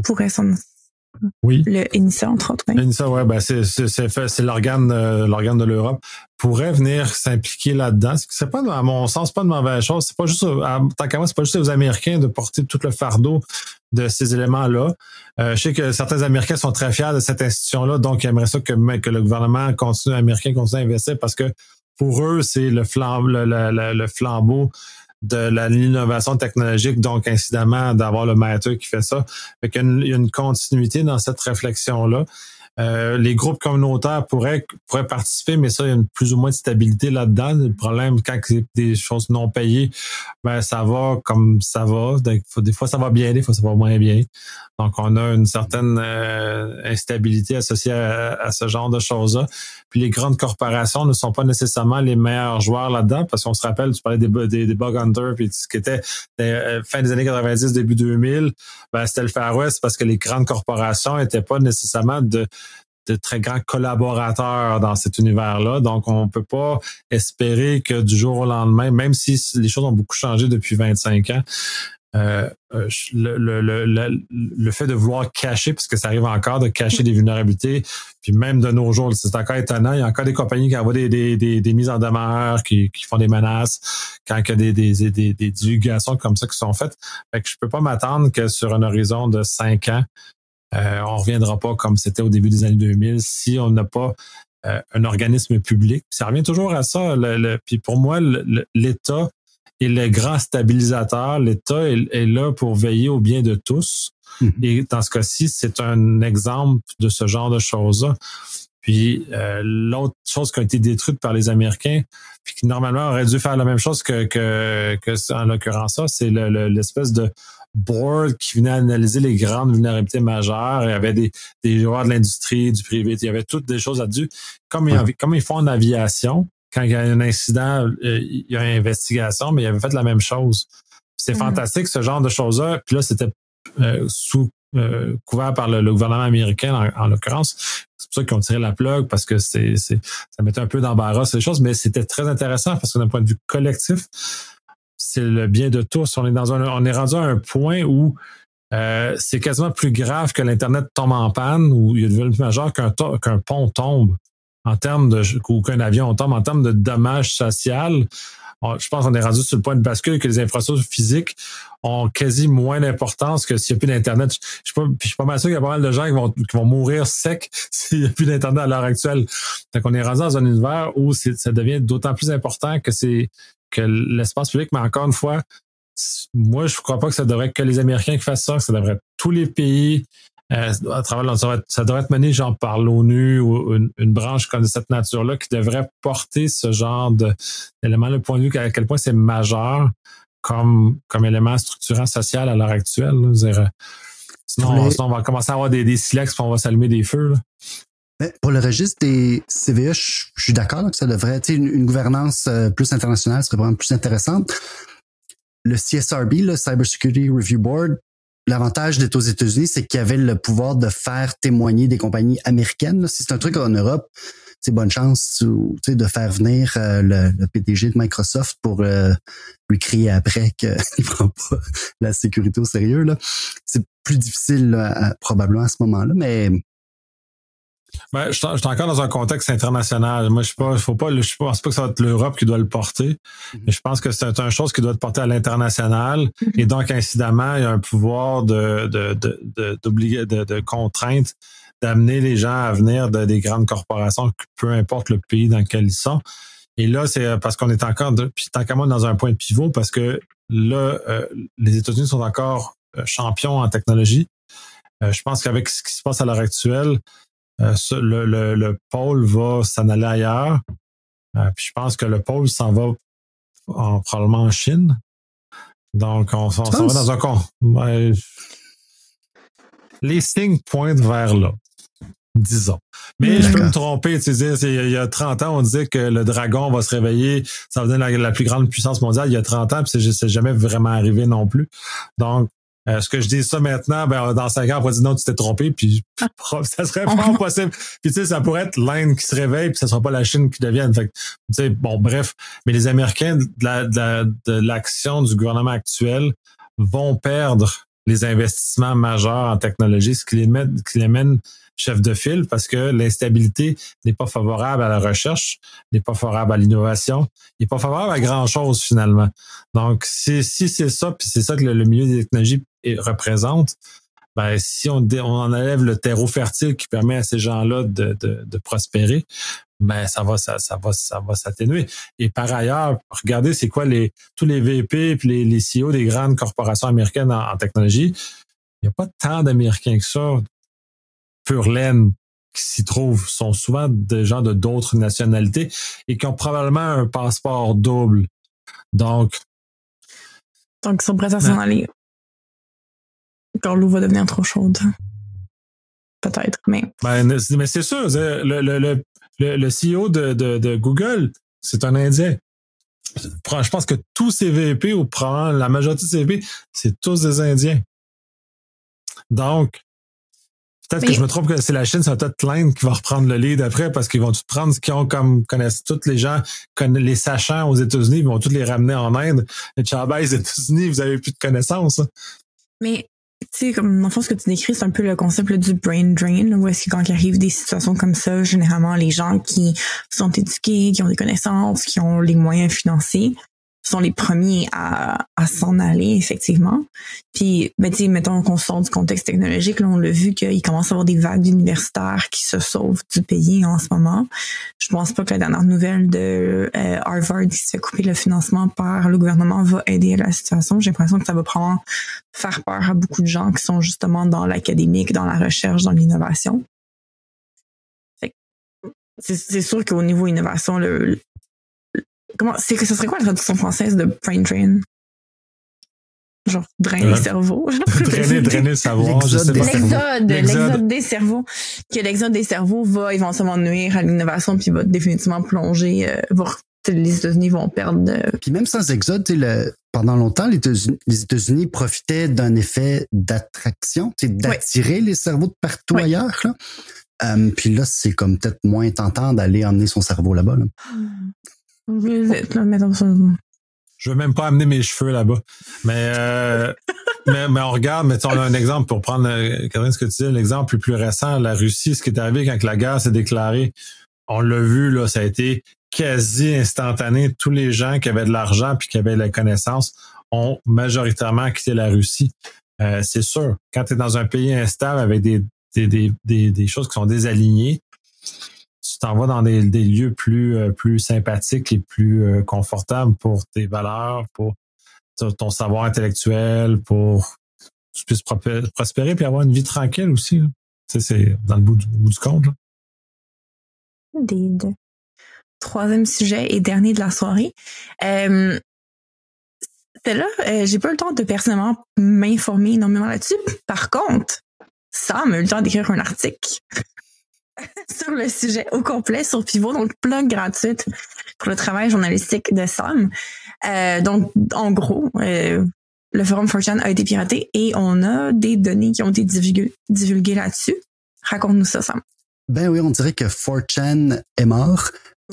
Oui. Le ENISA, entre autres. Oui. ENISA, ouais, c'est l'organe de l'Europe, pourrait venir s'impliquer là-dedans. C'est pas, à mon sens, pas de mauvaise chose. C'est pas juste, tant qu'à moi, c'est pas juste aux Américains de porter tout le fardeau de ces éléments-là. Je sais que certains Américains sont très fiers de cette institution-là, donc ils aimeraient ça que le gouvernement américain continue à investir parce que pour eux, c'est le flambeau de l'innovation technologique, donc incidemment d'avoir le maître qui fait ça. Fait qu'il y a une continuité dans cette réflexion-là. Les groupes communautaires pourraient participer, mais ça, il y a plus ou moins de stabilité là-dedans. Le problème, quand c'est des choses non payées, ça va comme ça va. Des fois, ça va bien, des fois, ça va moins bien. Donc, on a une certaine instabilité associée à ce genre de choses-là. Puis, les grandes corporations ne sont pas nécessairement les meilleurs joueurs là-dedans, parce qu'on se rappelle, tu parlais des bug hunters, puis ce qui était fin des années 90, début 2000, c'était le Far West, parce que les grandes corporations n'étaient pas nécessairement de très grands collaborateurs dans cet univers-là. Donc, on peut pas espérer que du jour au lendemain, même si les choses ont beaucoup changé depuis 25 ans, le fait de vouloir cacher, parce que ça arrive encore de cacher des vulnérabilités, puis même de nos jours, c'est encore étonnant. Il y a encore des compagnies qui envoient des mises en demeure, qui font des menaces, quand il y a des divulgations comme ça qui sont faites. Fait que je peux pas m'attendre que sur un horizon de 5 ans, on reviendra pas comme c'était au début des années 2000 si on n'a pas un organisme public. Ça revient toujours à ça. Puis pour moi, l'État est le grand stabilisateur. L'État est là pour veiller au bien de tous. Et dans ce cas-ci, c'est un exemple de ce genre de choses-là. Puis l'autre chose qui a été détruite par les Américains, puis qui normalement aurait dû faire la même chose que en l'occurrence ça, c'est l'espèce de board qui venait analyser les grandes vulnérabilités majeures. Il y avait des joueurs de l'industrie, du privé, il y avait toutes des choses là-dessus. Comme ils font en aviation, quand il y a un incident, il y a une investigation, mais ils avaient fait la même chose. C'est fantastique, ce genre de choses-là. Puis là, c'était sous couvert par le gouvernement américain, en l'occurrence. C'est pour ça qu'ils ont tiré la plug, parce que ça mettait un peu d'embarras, ces choses, mais c'était très intéressant parce que d'un point de vue collectif, c'est le bien de tous. On est rendu à un point où c'est quasiment plus grave que l'Internet tombe en panne, ou il y a devenu plus majeur qu'un pont tombe en termes ou qu'un avion tombe en termes de dommages sociaux. Je pense qu'on est rendu sur le point de bascule que les infrastructures physiques ont quasi moins d'importance que s'il n'y a plus d'Internet. Je suis pas mal sûr qu'il y a pas mal de gens qui vont mourir secs s'il n'y a plus d'Internet à l'heure actuelle. Donc, on est rendu dans un univers où ça devient d'autant plus important que l'espace public, mais encore une fois, moi, je ne crois pas que ça devrait être que les Américains qui fassent ça, que ça devrait être tous les pays. À travers, ça devrait être mené genre par l'ONU ou une branche comme de cette nature-là qui devrait porter ce genre d'élément, le point de vue à quel point c'est majeur comme élément structurant social à l'heure actuelle. Sinon, on va commencer à avoir des silex puis on va s'allumer des feux. Là. Mais pour le registre des CVE, je suis d'accord que ça devrait être une gouvernance plus internationale serait vraiment plus intéressante. Le CSRB, le Cyber Security Review Board, l'avantage d'être aux États-Unis, c'est qu'il y avait le pouvoir de faire témoigner des compagnies américaines. Là. Si c'est un truc en Europe, c'est bonne chance de faire venir le PDG de Microsoft pour lui crier après qu'il ne prend pas la sécurité au sérieux. Là. C'est plus difficile là, probablement à ce moment-là, mais... Ben, je suis encore dans un contexte international. Moi, je pense pas que ça va être l'Europe qui doit le porter, mais je pense que c'est une chose qui doit être portée à l'international. Et donc, incidemment, il y a un pouvoir de contrainte d'amener les gens à venir des grandes corporations, peu importe le pays dans lequel ils sont. Et là, c'est parce qu'on est encore, puis tant qu'à moi, dans un point de pivot, parce que là, les États-Unis sont encore champions en technologie. Je pense qu'avec ce qui se passe à l'heure actuelle, le pôle va s'en aller ailleurs. Puis je pense que le pôle s'en va probablement en Chine. Donc, on s'en va dans un con. Les signes pointent vers là, disons. Mais je peux me tromper. Tu sais, il y a 30 ans, on disait que le dragon va se réveiller, ça va devenir la plus grande puissance mondiale. Il y a 30 ans, puis c'est jamais vraiment arrivé non plus. Donc, ce que je dis ça maintenant, ben dans 5 ans, on va dire non, tu t'es trompé, puis ça serait pas impossible. Puis tu sais, ça pourrait être l'Inde qui se réveille, puis ça sera pas la Chine qui devienne. Fait que, tu sais, bon, bref. Mais les Américains de l'action du gouvernement actuel vont perdre les investissements majeurs en technologie, ce qui les mène chef de file parce que l'instabilité n'est pas favorable à la recherche, n'est pas favorable à l'innovation, n'est pas favorable à grand-chose finalement. Donc, si c'est ça, puis c'est ça que le milieu des technologies représente, ben si on enlève le terreau fertile qui permet à ces gens-là de prospérer, ben ça va s'atténuer. Et par ailleurs, regardez c'est quoi tous les VP puis les CEO des grandes corporations américaines en technologie. Il n'y a pas tant d'Américains que ça. Pure laine qui s'y trouvent sont souvent des gens de d'autres nationalités et qui ont probablement un passeport double. Donc ils sont prêts à s'en aller. Quand l'eau va devenir trop chaude. Peut-être, mais... mais c'est sûr, le CEO de Google, c'est un Indien. Je pense que tous ces VP, ou probablement la majorité de ces VP, c'est tous des Indiens. Donc, peut-être que je me trompe que c'est la Chine, c'est peut-être l'Inde qui va reprendre le lead après parce qu'ils vont tout prendre ce qu'ils ont comme connaissent tous les gens, les sachants aux États-Unis, ils vont tous les ramener en Inde. Et Chabais, les États-Unis, vous avez plus de connaissances. Hein. Mais, tu sais, comme, dans le fond, ce que tu décris, c'est un peu le concept du brain drain, là, où est-ce que quand il arrive des situations comme ça, généralement, les gens qui sont éduqués, qui ont des connaissances, qui ont les moyens financiers, sont les premiers à s'en aller, effectivement. Puis, ben, tu sais, mettons qu'on sort du contexte technologique, là, on l'a vu qu'il commence à y avoir des vagues d'universitaires qui se sauvent du pays en ce moment. Je pense pas que la dernière nouvelle de Harvard qui se fait couper le financement par le gouvernement va aider à la situation. J'ai l'impression que ça va probablement faire peur à beaucoup de gens qui sont justement dans l'académique, dans la recherche, dans l'innovation. C'est sûr qu'au niveau innovation, ce serait quoi la traduction française de brain drain? Genre, drainer les cerveaux. Drainer le savoir. L'exode des cerveaux. Que l'exode des cerveaux va éventuellement nuire à l'innovation puis va définitivement plonger, les États-Unis vont perdre. Puis même sans exode, pendant longtemps, les États-Unis profitaient d'un effet d'attraction, d'attirer les cerveaux de partout ailleurs. Là. Puis là, c'est comme peut-être moins tentant d'aller emmener son cerveau là-bas. Là. Je veux même pas amener mes cheveux là-bas. Mais on regarde, on a un exemple pour prendre, Catherine, ce que tu disais, l'exemple le plus récent, la Russie, ce qui est arrivé quand la guerre s'est déclarée. On l'a vu, là, ça a été quasi instantané. Tous les gens qui avaient de l'argent puis qui avaient la connaissance ont majoritairement quitté la Russie. C'est sûr, quand tu es dans un pays instable avec des choses qui sont désalignées, tu t'en vas dans des lieux plus sympathiques et plus confortables pour tes valeurs, pour ton savoir intellectuel, pour que tu puisses prospérer puis avoir une vie tranquille aussi. Là. C'est dans le bout du compte. Là. Troisième sujet et dernier de la soirée. Celle-là, j'ai pas eu le temps de personnellement m'informer énormément là-dessus. Par contre, Sam a eu le temps d'écrire un article sur le sujet au complet sur Pivot, donc plug gratuite pour le travail journalistique de Sam. Donc, en gros, le forum 4chan a été piraté et on a des données qui ont été divulguées là-dessus. Raconte-nous ça, Sam. Ben oui, on dirait que 4chan est mort.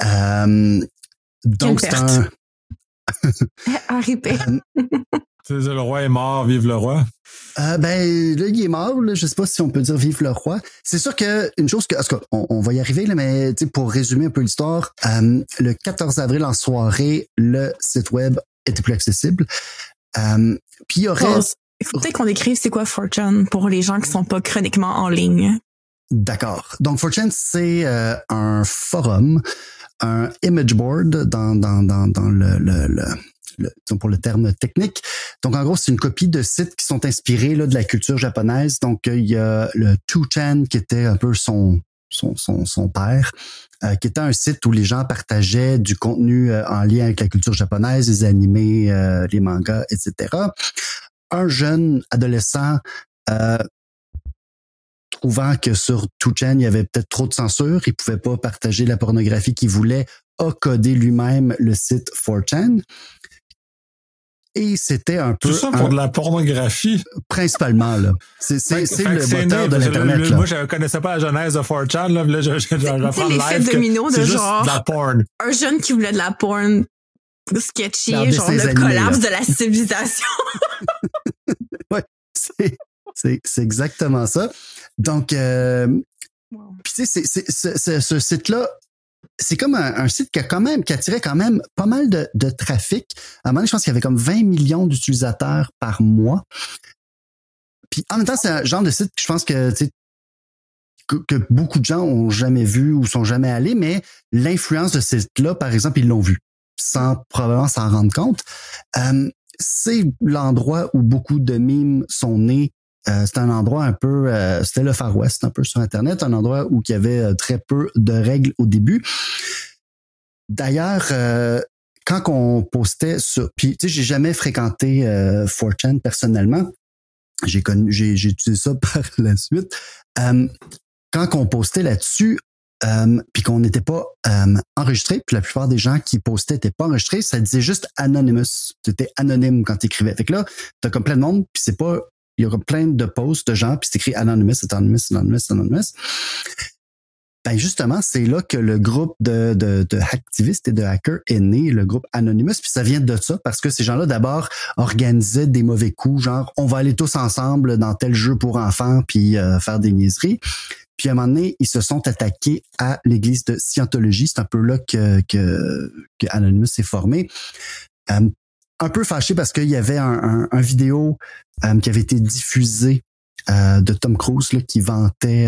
Donc, c'est un... Arrivé. Le roi est mort, vive le roi. Ben, là, il est mort. Là, je sais pas si on peut dire vive le roi. C'est sûr que une chose que, en tout cas, on va y arriver, là, mais pour résumer un peu l'histoire, le 14 avril en soirée, le site web était plus accessible. Puis il y aurait... Il faut peut-être qu'on décrive c'est quoi 4chan pour les gens qui sont pas chroniquement en ligne. D'accord. Donc 4chan, c'est un forum, un image board dans pour le terme technique. Donc, en gros, c'est une copie de sites qui sont inspirés là, de la culture japonaise. Donc, il y a le 2chan qui était un peu son père, qui était un site où les gens partageaient du contenu en lien avec la culture japonaise, les animés, les mangas, etc. Un jeune adolescent trouvant que sur 2chan, il y avait peut-être trop de censure, il pouvait pas partager la pornographie qu'il voulait, a codé lui-même le site 4chan. Et c'était un peu... Tout ça pour de la pornographie? Principalement, là. C'est le moteur de l'Internet, là. Moi, je connaissais pas la genèse de 4chan, là. Je vais prendre l'effet live domino de genre... de la porn. Un jeune qui voulait de la porn sketchy, genre le animés, collapse là. de la civilisation. Ouais, c'est exactement ça. Donc, puis tu sais, ce site-là, c'est comme un site qui attirait quand même pas mal de trafic. À un moment donné, je pense qu'il y avait comme 20 millions d'utilisateurs par mois. Puis en même temps, c'est un genre de site que je pense que, tu sais, que beaucoup de gens ont jamais vu ou sont jamais allés, mais l'influence de ce site-là, par exemple, ils l'ont vu, sans probablement s'en rendre compte. C'est l'endroit où beaucoup de mimes sont nés. C'est un endroit un peu, c'était le Far West un peu sur Internet, un endroit où il y avait très peu de règles au début. D'ailleurs, quand on postait sur, puis tu sais, j'ai jamais fréquenté 4chan personnellement. J'ai utilisé ça par la suite. Quand on postait là-dessus, puis qu'on n'était pas enregistré, puis la plupart des gens qui postaient n'étaient pas enregistrés, ça disait juste Anonymous. C'était anonyme quand tu écrivais. Fait que là, t'as comme plein de monde, puis c'est pas... Il y a plein de posts de gens, puis c'est écrit Anonymous. Ben justement, c'est là que le groupe de hacktivistes et de hackers est né, le groupe Anonymous, puis ça vient de ça, parce que ces gens-là, d'abord, organisaient des mauvais coups, genre, on va aller tous ensemble dans tel jeu pour enfants, puis faire des niaiseries. Puis à un moment donné, ils se sont attaqués à l'église de Scientologie. C'est un peu là que Anonymous s'est formé. Un peu fâché parce qu'il y avait un vidéo qui avait été diffusé de Tom Cruise là, qui vantait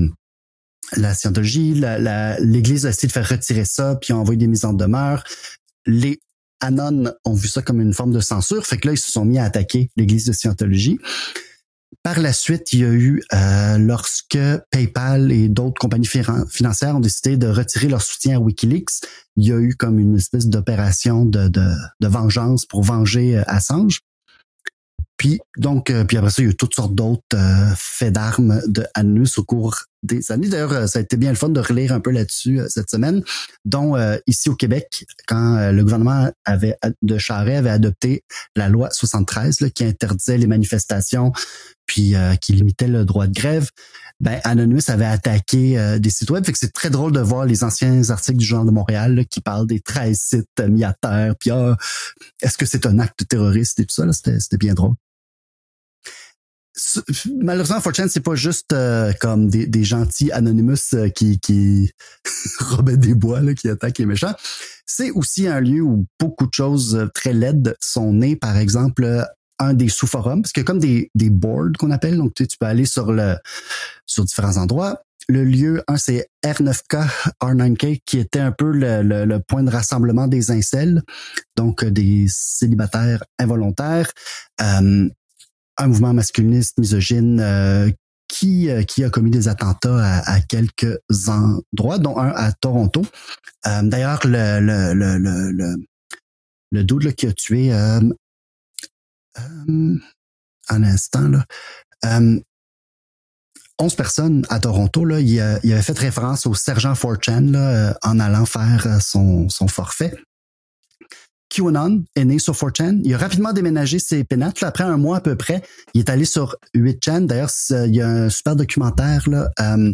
la Scientologie. L'Église a essayé de faire retirer ça, puis a envoyé des mises en demeure. Les Anon ont vu ça comme une forme de censure, fait que là, ils se sont mis à attaquer l'Église de Scientologie. Par la suite, il y a eu, lorsque PayPal et d'autres compagnies financières ont décidé de retirer leur soutien à WikiLeaks, il y a eu comme une espèce d'opération de vengeance pour venger Assange. Puis après ça, il y a eu toutes sortes d'autres faits d'armes de Anonymous au cours des années. D'ailleurs, ça a été bien le fun de relire un peu là-dessus cette semaine, dont ici au Québec, quand le gouvernement de Charest avait adopté la loi 73 là, qui interdisait les manifestations puis qui limitait le droit de grève, ben Anonymous avait attaqué des sites web. Fait que c'est très drôle de voir les anciens articles du Journal de Montréal là, qui parlent des 13 sites mis à terre. Puis est-ce que c'est un acte terroriste et tout ça? Là, c'était bien drôle. Malheureusement, 4chan, c'est pas juste comme des gentils Anonymous qui robaient des bois, là, qui attaquent les méchants. C'est aussi un lieu où beaucoup de choses très laides sont nées. Par exemple, un des sous-forums, parce qu'il y a comme des boards qu'on appelle. Donc, tu peux aller sur différents endroits. Le lieu, c'est R9K qui était un peu le point de rassemblement des incels, donc des célibataires involontaires. Un mouvement masculiniste, misogyne, qui a commis des attentats à quelques endroits, dont un à Toronto. D'ailleurs, le dude là, qui a tué Un instant, là. 11 personnes à Toronto, là, il avait fait référence au sergent 4chan là, en allant faire son forfait. QAnon est né sur 4chan. Il a rapidement déménagé ses pénates. Là, après un mois à peu près, il est allé sur 8chan. D'ailleurs, il y a un super documentaire là,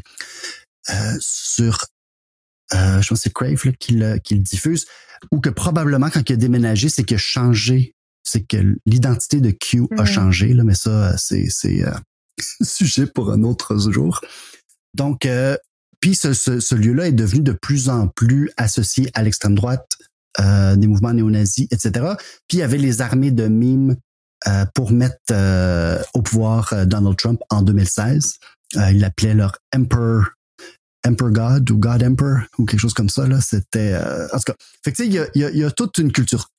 sur... je pense que c'est Crave là, qui le diffuse, ou que probablement quand il a déménagé, c'est qu'il a changé, c'est que l'identité de Q a changé, là, mais ça, c'est sujet pour un autre jour. Donc, puis ce lieu-là est devenu de plus en plus associé à l'extrême droite, des mouvements néo-nazis, etc. Puis il y avait les armées de mimes pour mettre au pouvoir Donald Trump en 2016. Ils l'appelaient leur Emperor God ou God Emperor ou quelque chose comme ça. Là. C'était... en tout cas, fait que, il y a toute une culture.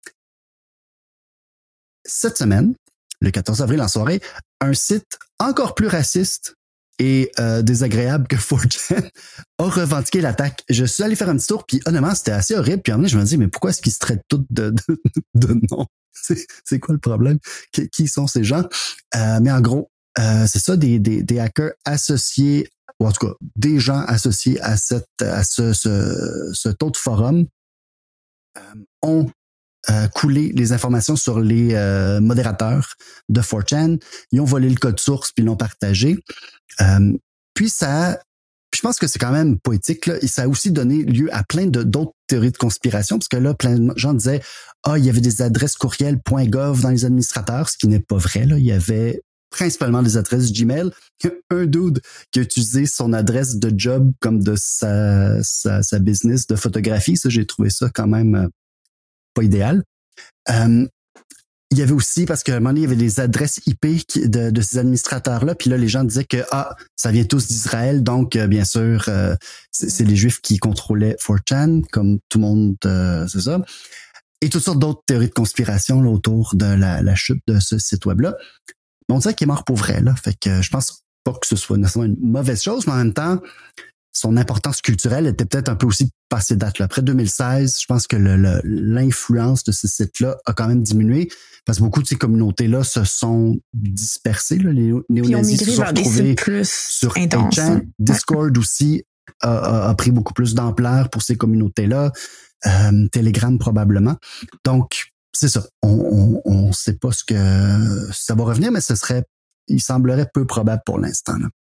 Cette semaine, le 14 avril en soirée, un site encore plus raciste et désagréable que 4chan a revendiqué l'attaque. Je suis allé faire un petit tour, puis honnêtement, c'était assez horrible. Puis en même temps, je me dis, mais pourquoi est-ce qu'ils se traitent tous de noms? C'est quoi le problème? Qui sont ces gens? Mais en gros, c'est ça, des hackers associés, ou en tout cas, des gens associés à ce taux de forum ont coulé les informations sur les modérateurs de 4chan. Ils ont volé le code source puis l'ont partagé. Puis je pense que c'est quand même poétique, là, et ça a aussi donné lieu à plein d'autres théories de conspiration, parce que là, plein de gens disaient il y avait des adresses courriel.gov dans les administrateurs, ce qui n'est pas vrai. Là. Il y avait principalement des adresses Gmail. Un dude qui a utilisé son adresse de job comme de sa business de photographie. Ça, j'ai trouvé ça quand même pas idéal. Il y avait aussi, parce qu'à un moment donné, il y avait des adresses IP de ces administrateurs-là, puis là, les gens disaient que ça vient tous d'Israël, donc bien sûr, c'est les Juifs qui contrôlaient 4chan, comme tout le monde, c'est ça. Et toutes sortes d'autres théories de conspiration là, autour de la chute de ce site web-là. On dirait qu'il est mort pour vrai, là. Fait que je pense pas que ce soit nécessairement une mauvaise chose, mais en même temps, son importance culturelle était peut-être un peu aussi passée date. Là. Après 2016, je pense que l'influence de ce site-là a quand même diminué parce que beaucoup de ces communautés-là se sont dispersées. Là. Les néo-nazis se sont retrouvés sur 8chan. Discord aussi a pris beaucoup plus d'ampleur pour ces communautés-là. Telegram probablement. Donc, c'est ça. On sait pas ce que ça va revenir, mais il semblerait peu probable pour l'instant. Là.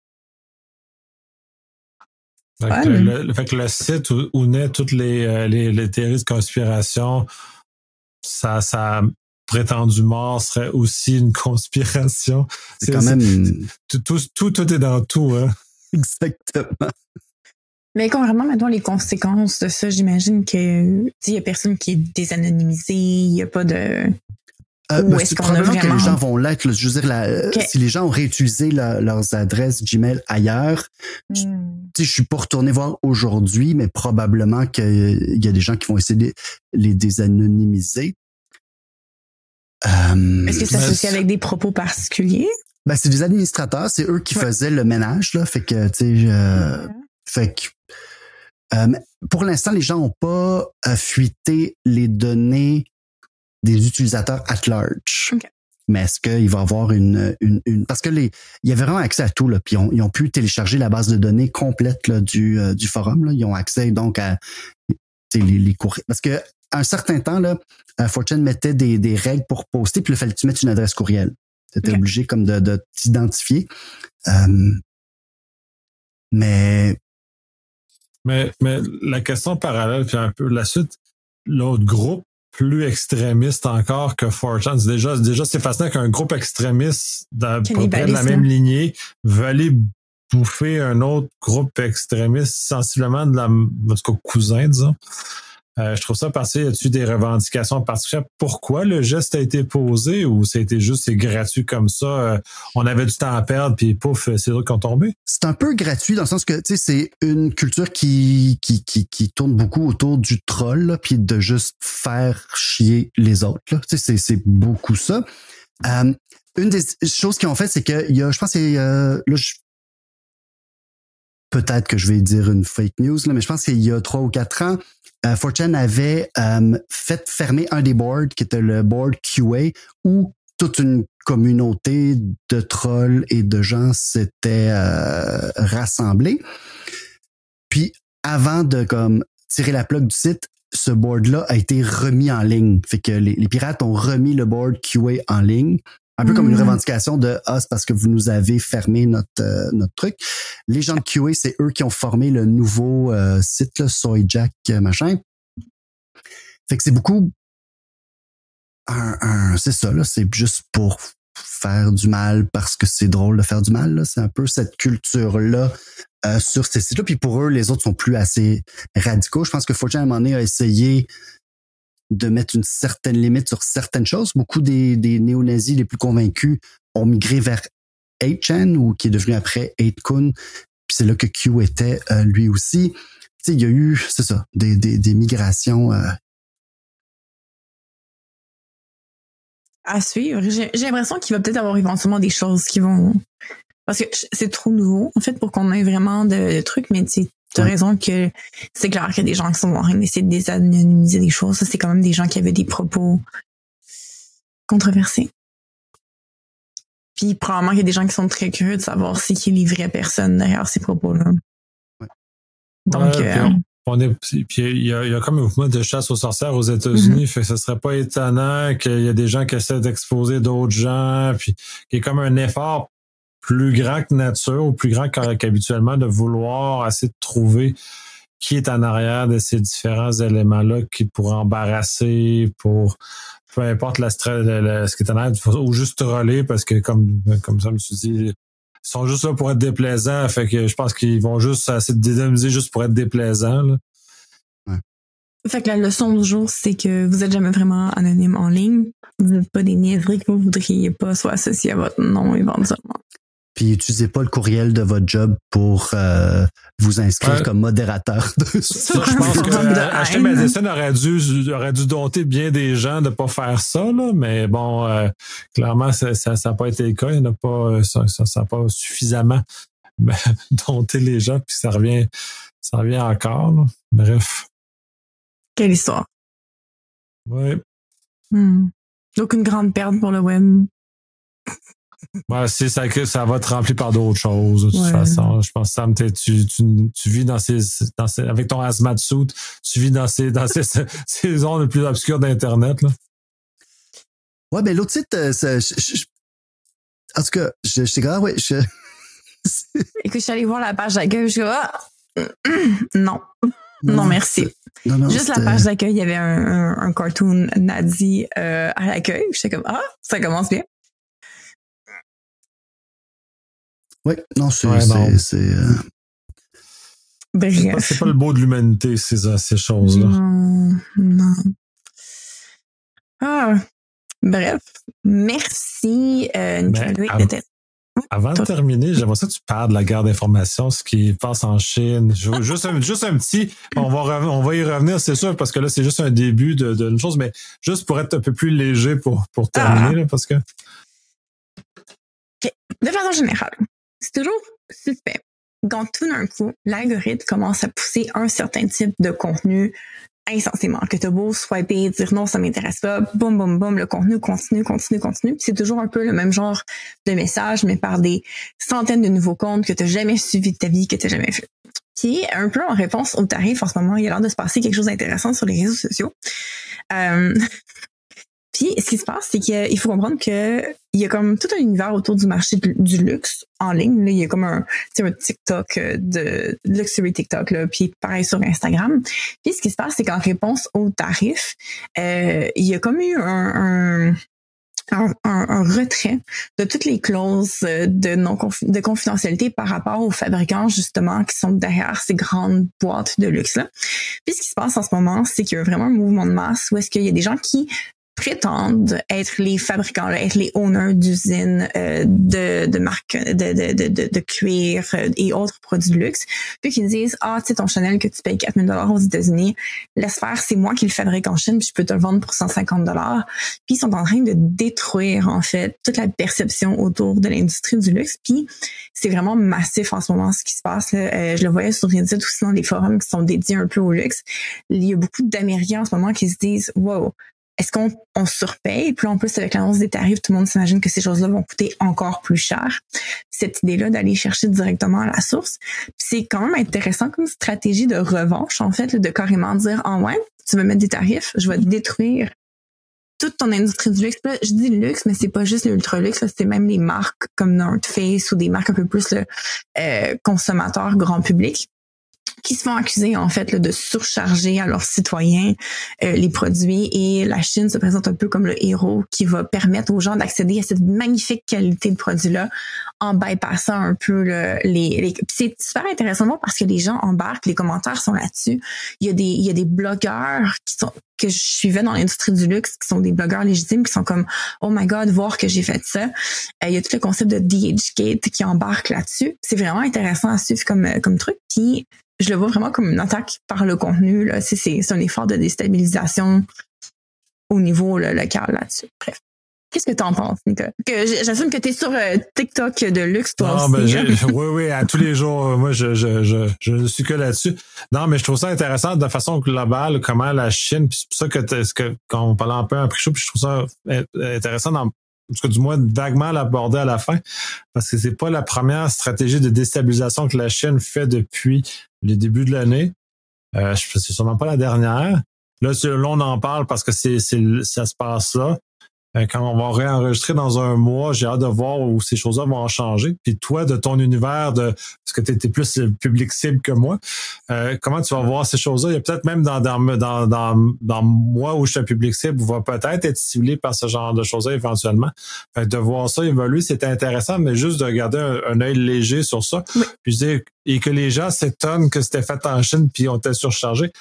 Fait que le site où naissent toutes les théories de conspiration, sa prétendue mort serait aussi une conspiration. C'est quand même... Tout est dans tout. Hein? Exactement. Mais concrètement, maintenant, les conséquences de ça, j'imagine que il y a personne qui est désanonymisé, il n'y a pas de... c'est probablement que les gens vont l'être. Là, je veux dire, si les gens ont réutilisé leurs adresses Gmail ailleurs, je suis pas retourné voir aujourd'hui, mais probablement qu'il y a des gens qui vont essayer de les désanonymiser. Est-ce que c'est associé avec des propos particuliers? Ben, c'est des administrateurs, c'est eux qui faisaient le ménage, là. Fait que, pour l'instant, les gens n'ont pas fuité les données des utilisateurs at large. Okay. Mais est-ce qu'il va y avoir une parce que il y avait vraiment accès à tout, là, puis ils ont pu télécharger la base de données complète là, du forum. Là. Ils ont accès donc à les courriels. Parce que à un certain temps, là, 4chan mettait des règles pour poster, puis il fallait que tu mettes une adresse courriel. Tu étais obligé comme de t'identifier. Mais la question parallèle, puis un peu la suite, l'autre groupe plus extrémiste encore que 4chan. Déjà c'est fascinant qu'un groupe extrémiste d'à peu près de la même lignée veut aller bouffer un autre groupe extrémiste sensiblement en tout cas cousin, disons. Je trouve ça parce qu'il y a-tu des revendications particulières? Pourquoi le geste a été posé ou c'était juste c'est gratuit comme ça? On avait du temps à perdre puis pouf, c'est eux qui ont tombé? C'est un peu gratuit dans le sens que tu sais c'est une culture qui tourne beaucoup autour du troll puis de juste faire chier les autres. Tu sais c'est beaucoup ça. Une des choses qu'ils ont fait c'est que il y a, je pense c'est peut-être que je vais dire une fake news là, mais je pense qu'il y a 3 ou 4 ans 4chan avait fait fermer un des boards qui était le board QA où toute une communauté de trolls et de gens s'étaient rassemblés. Puis avant de comme tirer la plug du site, ce board-là a été remis en ligne. Fait que les pirates ont remis le board QA en ligne. Un peu comme une revendication de c'est parce que vous nous avez fermé notre truc. Les gens de QA, c'est eux qui ont formé le nouveau site, là, Soyjack machin. Fait que c'est beaucoup c'est ça, là, c'est juste pour faire du mal parce que c'est drôle de faire du mal. Là. C'est un peu cette culture-là sur ces sites-là. Puis pour eux, les autres sont plus assez radicaux. Je pense que 4chan, à un moment donné, a essayé de mettre une certaine limite sur certaines choses. Beaucoup des néo-nazis les plus convaincus ont migré vers 8chan, ou qui est devenu après 8kun. Puis c'est là que Q était lui aussi. Tu sais, il y a eu, c'est ça, des migrations... à suivre. J'ai l'impression qu'il va peut-être avoir éventuellement des choses qui vont... Parce que c'est trop nouveau, en fait, pour qu'on ait vraiment de trucs, mais tu as raison que c'est clair qu'il y a des gens qui sont en train d'essayer de désanonymiser des choses. Ça, c'est quand même des gens qui avaient des propos controversés. Puis probablement qu'il y a des gens qui sont très curieux de savoir c'est qui est les vraies personnes derrière ces propos-là. Ouais. Donc... Puis il y a comme un mouvement de chasse aux sorcières aux États-Unis, fait que ce serait pas étonnant qu'il y ait des gens qui essaient d'exposer d'autres gens, puis qu'il y ait comme un effort plus grand que nature ou plus grand qu'habituellement de vouloir essayer de trouver qui est en arrière de ces différents éléments-là qui pourraient embarrasser pour peu importe ce qui est en arrière, ou juste troller, parce que comme ça, je me suis dit, ils sont juste là pour être déplaisants, fait que je pense qu'ils vont juste essayer de dédramatiser juste pour être déplaisants, là. Ouais. Fait que la leçon du jour, c'est que vous êtes jamais vraiment anonyme en ligne. Vous n'êtes pas des niaiseries que vous voudriez pas soit associées à votre nom éventuellement. Puis utilisez pas le courriel de votre job pour vous inscrire comme modérateur. Ça, je pense que Ashley Madison aurait dû dompter bien des gens de pas faire ça, là, mais bon, clairement, ça n'a pas été le cas. Il n'a pas, ça n'a pas suffisamment dompté les gens, puis ça revient encore, là. Bref. Quelle histoire. Oui. Donc, une grande perte pour le web. Ouais, c'est ça que ça va te remplir par d'autres choses, de toute façon. Je pense que Sam, tu vis dans ces avec ton hazmat suit, tu vis dans ces zones les plus obscures d'Internet, là. Ouais, ben, l'autre site, en tout cas, j'étais grave, ouais, Écoute, je suis allée voir la page d'accueil, je suis non, merci. Non, juste la page d'accueil, il y avait un cartoon Nadi à l'accueil. J'étais comme, ça commence bien. Oui, non, Bref. C'est pas le beau de l'humanité, ces choses-là. Non. Bref. Merci, Nicolas. Avant de terminer, j'aimerais ça que tu parles de la guerre d'information, ce qui passe en Chine. Juste un petit, on va y revenir, c'est sûr, parce que là, c'est juste un début d'une chose, mais juste pour être un peu plus léger pour terminer, là, parce que... Okay. De façon générale, c'est toujours suspect quand tout d'un coup, l'algorithme commence à pousser un certain type de contenu insensiblement. Que t'as beau swiper, dire non, ça m'intéresse pas, boum, boum, boum, le contenu continue. Puis c'est toujours un peu le même genre de message, mais par des centaines de nouveaux comptes que t'as jamais suivis de ta vie, que t'as jamais fait. Puis, un peu en réponse au tarif, en ce moment, il y a l'air de se passer quelque chose d'intéressant sur les réseaux sociaux. Puis, ce qui se passe, c'est qu'il faut comprendre que il y a comme tout un univers autour du marché du luxe en ligne. Là, il y a comme un TikTok de luxury TikTok, là, puis pareil sur Instagram. Puis, ce qui se passe, c'est qu'en réponse aux tarifs, il y a comme eu un retrait de toutes les clauses de confidentialité par rapport aux fabricants, justement, qui sont derrière ces grandes boîtes de luxe-là. Puis, ce qui se passe en ce moment, c'est qu'il y a vraiment un mouvement de masse où est-ce qu'il y a des gens qui prétendent être les fabricants, là, être les owners d'usines de marques de cuir et autres produits de luxe, puis qui disent tu sais, ton Chanel que tu payes 4 000 $ aux États-Unis, laisse faire, c'est moi qui le fabrique en Chine, puis je peux te le vendre pour 150 $. Puis ils sont en train de détruire en fait toute la perception autour de l'industrie du luxe. Puis c'est vraiment massif en ce moment ce qui se passe là. Je le voyais sur Reddit aussi dans des forums qui sont dédiés un peu au luxe. Il y a beaucoup d'Américains en ce moment qui se disent wow, est-ce qu'on surpaye? Puis là, en plus, avec l'annonce des tarifs, tout le monde s'imagine que ces choses-là vont coûter encore plus cher. Cette idée-là d'aller chercher directement à la source. Puis c'est quand même intéressant comme stratégie de revanche, en fait, là, de carrément dire, ouais, tu veux mettre des tarifs, je vais te détruire toute ton industrie du luxe. Là, je dis luxe, mais c'est pas juste l'ultra luxe, là, c'est même les marques comme North Face ou des marques un peu plus consommateurs grand public qui se font accuser en fait là, de surcharger à leurs citoyens les produits, et la Chine se présente un peu comme le héros qui va permettre aux gens d'accéder à cette magnifique qualité de produits-là en bypassant un peu les... C'est super intéressant parce que les gens embarquent, les commentaires sont là-dessus. Il y a des blogueurs que je suivais dans l'industrie du luxe, qui sont des blogueurs légitimes, qui sont comme « Oh my God, voir que j'ai fait ça ». Il y a tout le concept de DHgate qui embarque là-dessus. C'est vraiment intéressant à suivre comme truc. Puis je le vois vraiment comme une attaque par le contenu. Là. C'est un effort de déstabilisation au niveau local là-dessus. Bref. Qu'est-ce que tu en penses, Nicolas? J'assume que tu es sur TikTok de luxe, toi aussi. Oui, à tous les jours, moi, je ne suis que là-dessus. Non, mais je trouve ça intéressant de façon globale, comment la Chine, puis c'est pour ça quand on parlait un peu en pré-show, puis je trouve ça intéressant en tout cas, du moins vaguement l'aborder à la fin, parce que c'est pas la première stratégie de déstabilisation que la Chine fait depuis le début de l'année. C'est sûrement pas la dernière. Là, on en parle parce que ça se passe là. Quand on va réenregistrer dans un mois, j'ai hâte de voir où ces choses-là vont en changer. Puis toi, de ton univers, parce que tu étais plus public cible que moi, comment tu vas voir ces choses-là? Il y a peut-être même dans moi où je suis un public cible, va peut-être être ciblé par ce genre de choses-là éventuellement. Fait que de voir ça évoluer, c'était intéressant, mais juste de garder un œil léger sur ça. Oui. Puis je dis, et que les gens s'étonnent que c'était fait en Chine puis on était surchargés.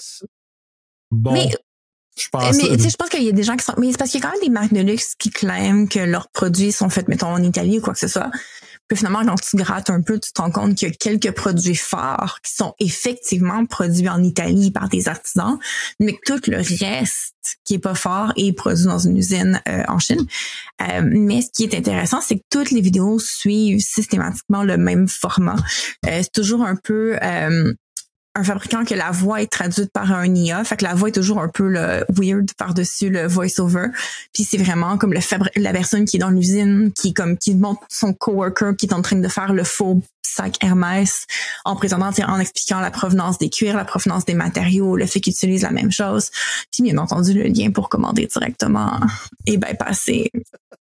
Bon. Mais je pense qu'il y a des gens qui sont... Mais c'est parce qu'il y a quand même des marques de luxe qui claiment que leurs produits sont faits, mettons, en Italie ou quoi que ce soit. Puis finalement, quand tu grattes un peu, tu te rends compte qu'il y a quelques produits forts qui sont effectivement produits en Italie par des artisans, mais que tout le reste qui est pas fort est produit dans une usine en Chine. Mais ce qui est intéressant, c'est que toutes les vidéos suivent systématiquement le même format. C'est toujours un peu... un fabricant que la voix est traduite par un IA, fait que la voix est toujours un peu le weird par-dessus le voice-over. Puis c'est vraiment comme la personne qui est dans l'usine, qui montre son coworker qui est en train de faire le faux sac Hermès en présentant, en expliquant la provenance des cuirs, la provenance des matériaux, le fait qu'ils utilisent la même chose. Puis bien entendu, le lien pour commander directement et bypasser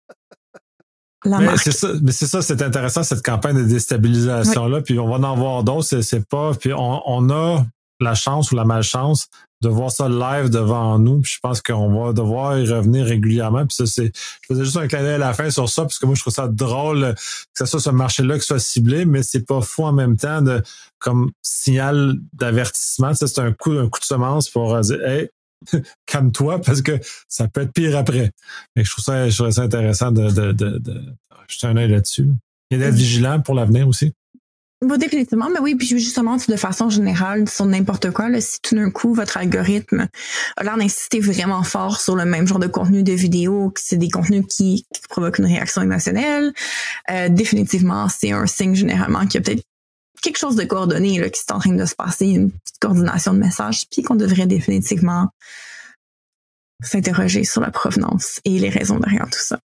mais c'est ça, c'est intéressant, cette campagne de déstabilisation-là. Oui. Puis on va en voir d'autres, c'est pas... Puis on a la chance ou la malchance de voir ça live devant nous. Puis je pense qu'on va devoir y revenir régulièrement. Puis ça, je faisais juste un clin d'œil à la fin sur ça, parce que moi, je trouve ça drôle que ça soit ce marché-là qui soit ciblé, mais c'est pas fou en même temps comme signal d'avertissement. Ça, c'est un coup de semence pour dire « Hey, calme-toi, parce que ça peut être pire après. » Et je trouve ça intéressant de jeter un œil là-dessus. Là. Et d'être vigilant pour l'avenir aussi. Bon, définitivement, mais oui, puis justement, de façon générale, sur n'importe quoi, là, si tout d'un coup, votre algorithme a l'air d'insister vraiment fort sur le même genre de contenu de vidéo, que c'est des contenus qui provoquent une réaction émotionnelle, définitivement, c'est un signe généralement qu'il y a peut-être quelque chose de coordonné là, qui est en train de se passer, une petite coordination de messages, puis qu'on devrait définitivement s'interroger sur la provenance et les raisons derrière tout ça.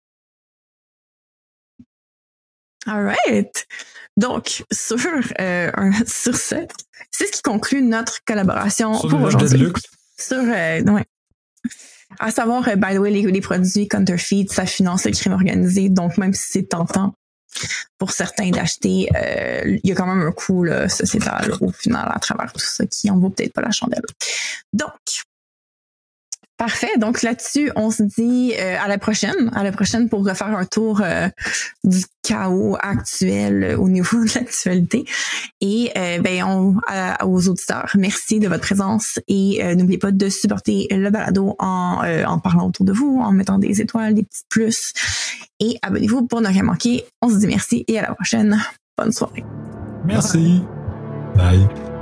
All right. Donc, sur ça, c'est ce qui conclut notre collaboration sur pour aujourd'hui. Sur ouais. À savoir, by the way, les produits counterfeit, ça finance le crime organisé. Donc, même si c'est tentant pour certains d'acheter, il y a quand même un coût là, sociétal au final à travers tout ça qui en vaut peut-être pas la chandelle. Donc, parfait. Donc là-dessus, on se dit à la prochaine pour refaire un tour du chaos actuel au niveau de l'actualité. Et aux auditeurs, merci de votre présence et n'oubliez pas de supporter le balado en parlant autour de vous, en mettant des étoiles, des petits plus. Et abonnez-vous pour ne rien manquer. On se dit merci et à la prochaine. Bonne soirée. Merci. Bye.